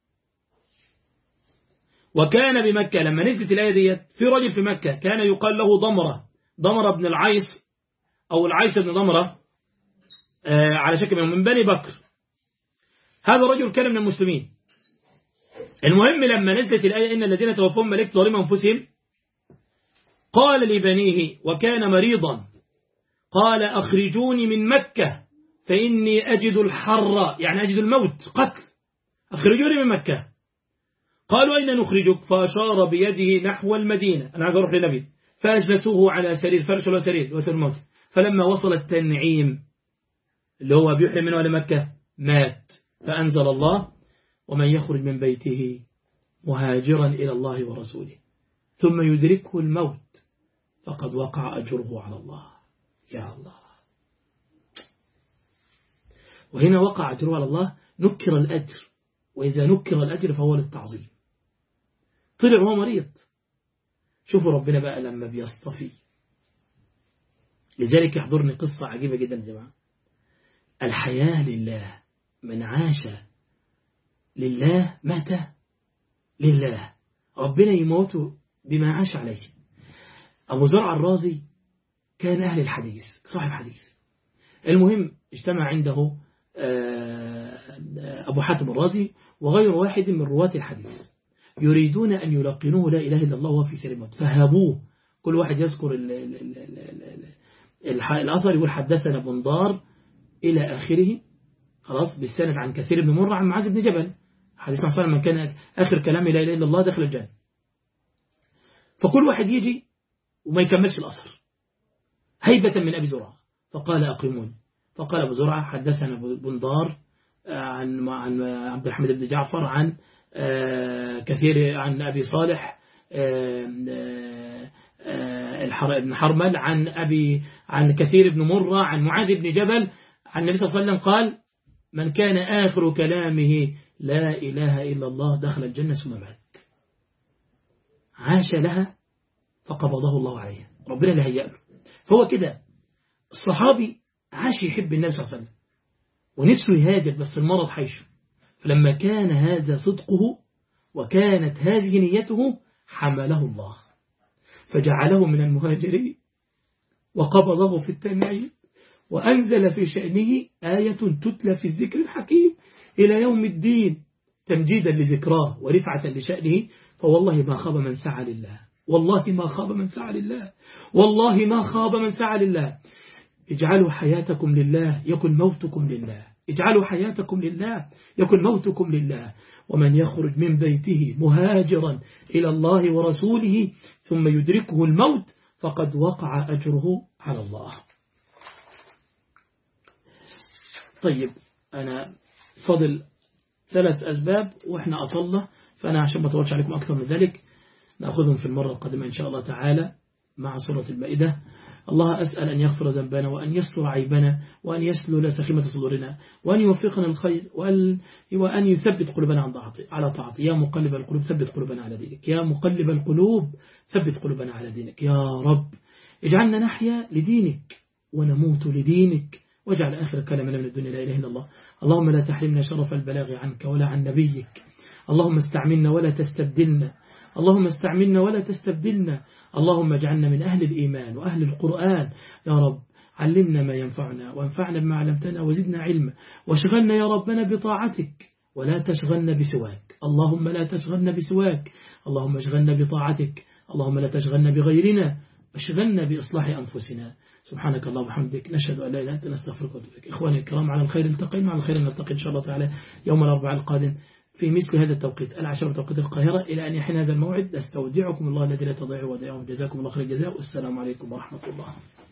وكان بمكة لما نزلت الآية دي في رجل في مكة كان يقال له ضمرة بن العيس أو العيس بن ضمرة على شكل من بني بكر. هذا الرجل كان من المسلمين. المهم لما نزلت الآية إن الذين توفاهم الملائكة ظالمي أنفسهم قال لبنيه وكان مريضا قال أخرجوني من مكة فإني أجد الحر، يعني أجد الموت قتل، أخرجوني من مكة. قالوا أين نخرجك؟ فأشار بيده نحو المدينة، أنا عايز أروح لنبي. فأجلسوه على سرير فرش ولا سرير وسر الموت. فلما وصل التنعيم اللي هو بيحرم منه على مكة مات. فأنزل الله ومن يخرج من بيته مهاجرا إلى الله ورسوله ثم يدركه الموت فقد وقع أجره على الله. يا الله. وهنا وقع أجره على الله نكر الأجر، وإذا نكر الأجر فهو للتعظيم. طلع هو مريض. شوفوا ربنا بقى لما بيصطفي. لذلك يحضرني قصة عجيبة جدا يا جماعة. الحياة لله، من عاش لله مات لله. ربنا يموت بما عاش عليه. أبو زرع الرازي كان أهل الحديث، صاحب حديث. المهم اجتمع عنده أبو حاتم الرازي وغير واحد من رواة الحديث يريدون أن يلقنوه لا إله إلا الله وفي سر الموت. فهابوه، كل واحد يذكر الأثر يقول حدثنا بندار إلى آخره، خلاص بالسند عن كثير بن مرة عن معاذ بن جبل. حديث صلى الله عليه وسلم من كان آخر كلام لا إله إلا الله دخل الجنة. فكل واحد يجي وما يكملش الأثر هيبة من أبي زرعة. فقال أقيمون. فقال أبو زرعة حدثنا بندار عن عبد الحميد بن جعفر عن كثير عن أبي صالح بن حرمل عن كثير بن مرة عن معاذ بن جبل عن النبي صلى الله عليه وسلم قال من كان آخر كلامه لا إله إلا الله دخل الجنة ثم مات. عاش لها فقبضه الله عليها، ربنا اللي هيأ له. فهو كده الصحابي عاش يحب النبي صلى الله عليه وسلم ونفسه يهاجر بس المرض حيشه. فلما كان هذا صدقه وكانت هذه نيته حمله الله فجعله من المهاجرين وقبضه في التنعيم وأنزل في شأنه آية تتلى في الذكر الحكيم إلى يوم الدين تمجيدا لذكراه ورفعة لشأنه. فوالله ما خاب من سعى لله، والله ما خاب من سعى لله، والله ما خاب من سعى لله. اجعلوا حياتكم لله يكن موتكم لله، اجعلوا حياتكم لله يكن موتكم لله. ومن يخرج من بيته مهاجرا إلى الله ورسوله ثم يدركه الموت فقد وقع أجره على الله. طيب أنا فضل 3 أسباب وإحنا أطلنا، فأنا عشان ما أطولش عليكم أكثر من ذلك نأخذهم في المرة القادمة إن شاء الله تعالى مع سورة المائدة. الله أسأل أن يغفر ذنبنا وأن يستر عيبنا وأن يسلل سخيمة صدورنا وأن يوفقنا الخير وأن يثبت قلوبنا على طاعته. يا مقلب القلوب ثبت قلوبنا على دينك، يا مقلب القلوب ثبت قلوبنا على دينك. يا رب اجعلنا نحيا لدينك ونموت لدينك واجعل آخر كلامنا من الدنيا لا إله إلا الله. اللهم لا تحرمنا شرف البلاغ عنك ولا عن نبيك. اللهم استعملنا ولا تستبدلنا. اللهم استعملنا ولا تستبدلنا. اللهم اجعلنا من أهل الإيمان وأهل القرآن يا رب. علمنا ما ينفعنا وانفعنا بما علمتنا وزدنا علما، واشغلنا يا ربنا بطاعتك ولا تشغلنا بسواك. اللهم لا تشغلنا بسواك. اللهم اشغلنا بطاعتك. اللهم لا تشغلنا بغيرنا، اشغلنا بإصلاح أنفسنا. سبحانك اللهم وبحمدك، نشهد أن لا إله إلا أنت، نستغفرك ونتوب إليك. إخواني الكرام، على الخير التقينا، على الخير نلتقي إن شاء الله تعالى يوم الأربعاء القادم في مثل هذا التوقيت 10 توقيت القاهرة. إلى أن يحين هذا الموعد، نستودعكم الله الذي لا تضيع ودائعه. جزاكم الله خير الجزاء، والسلام عليكم ورحمة الله.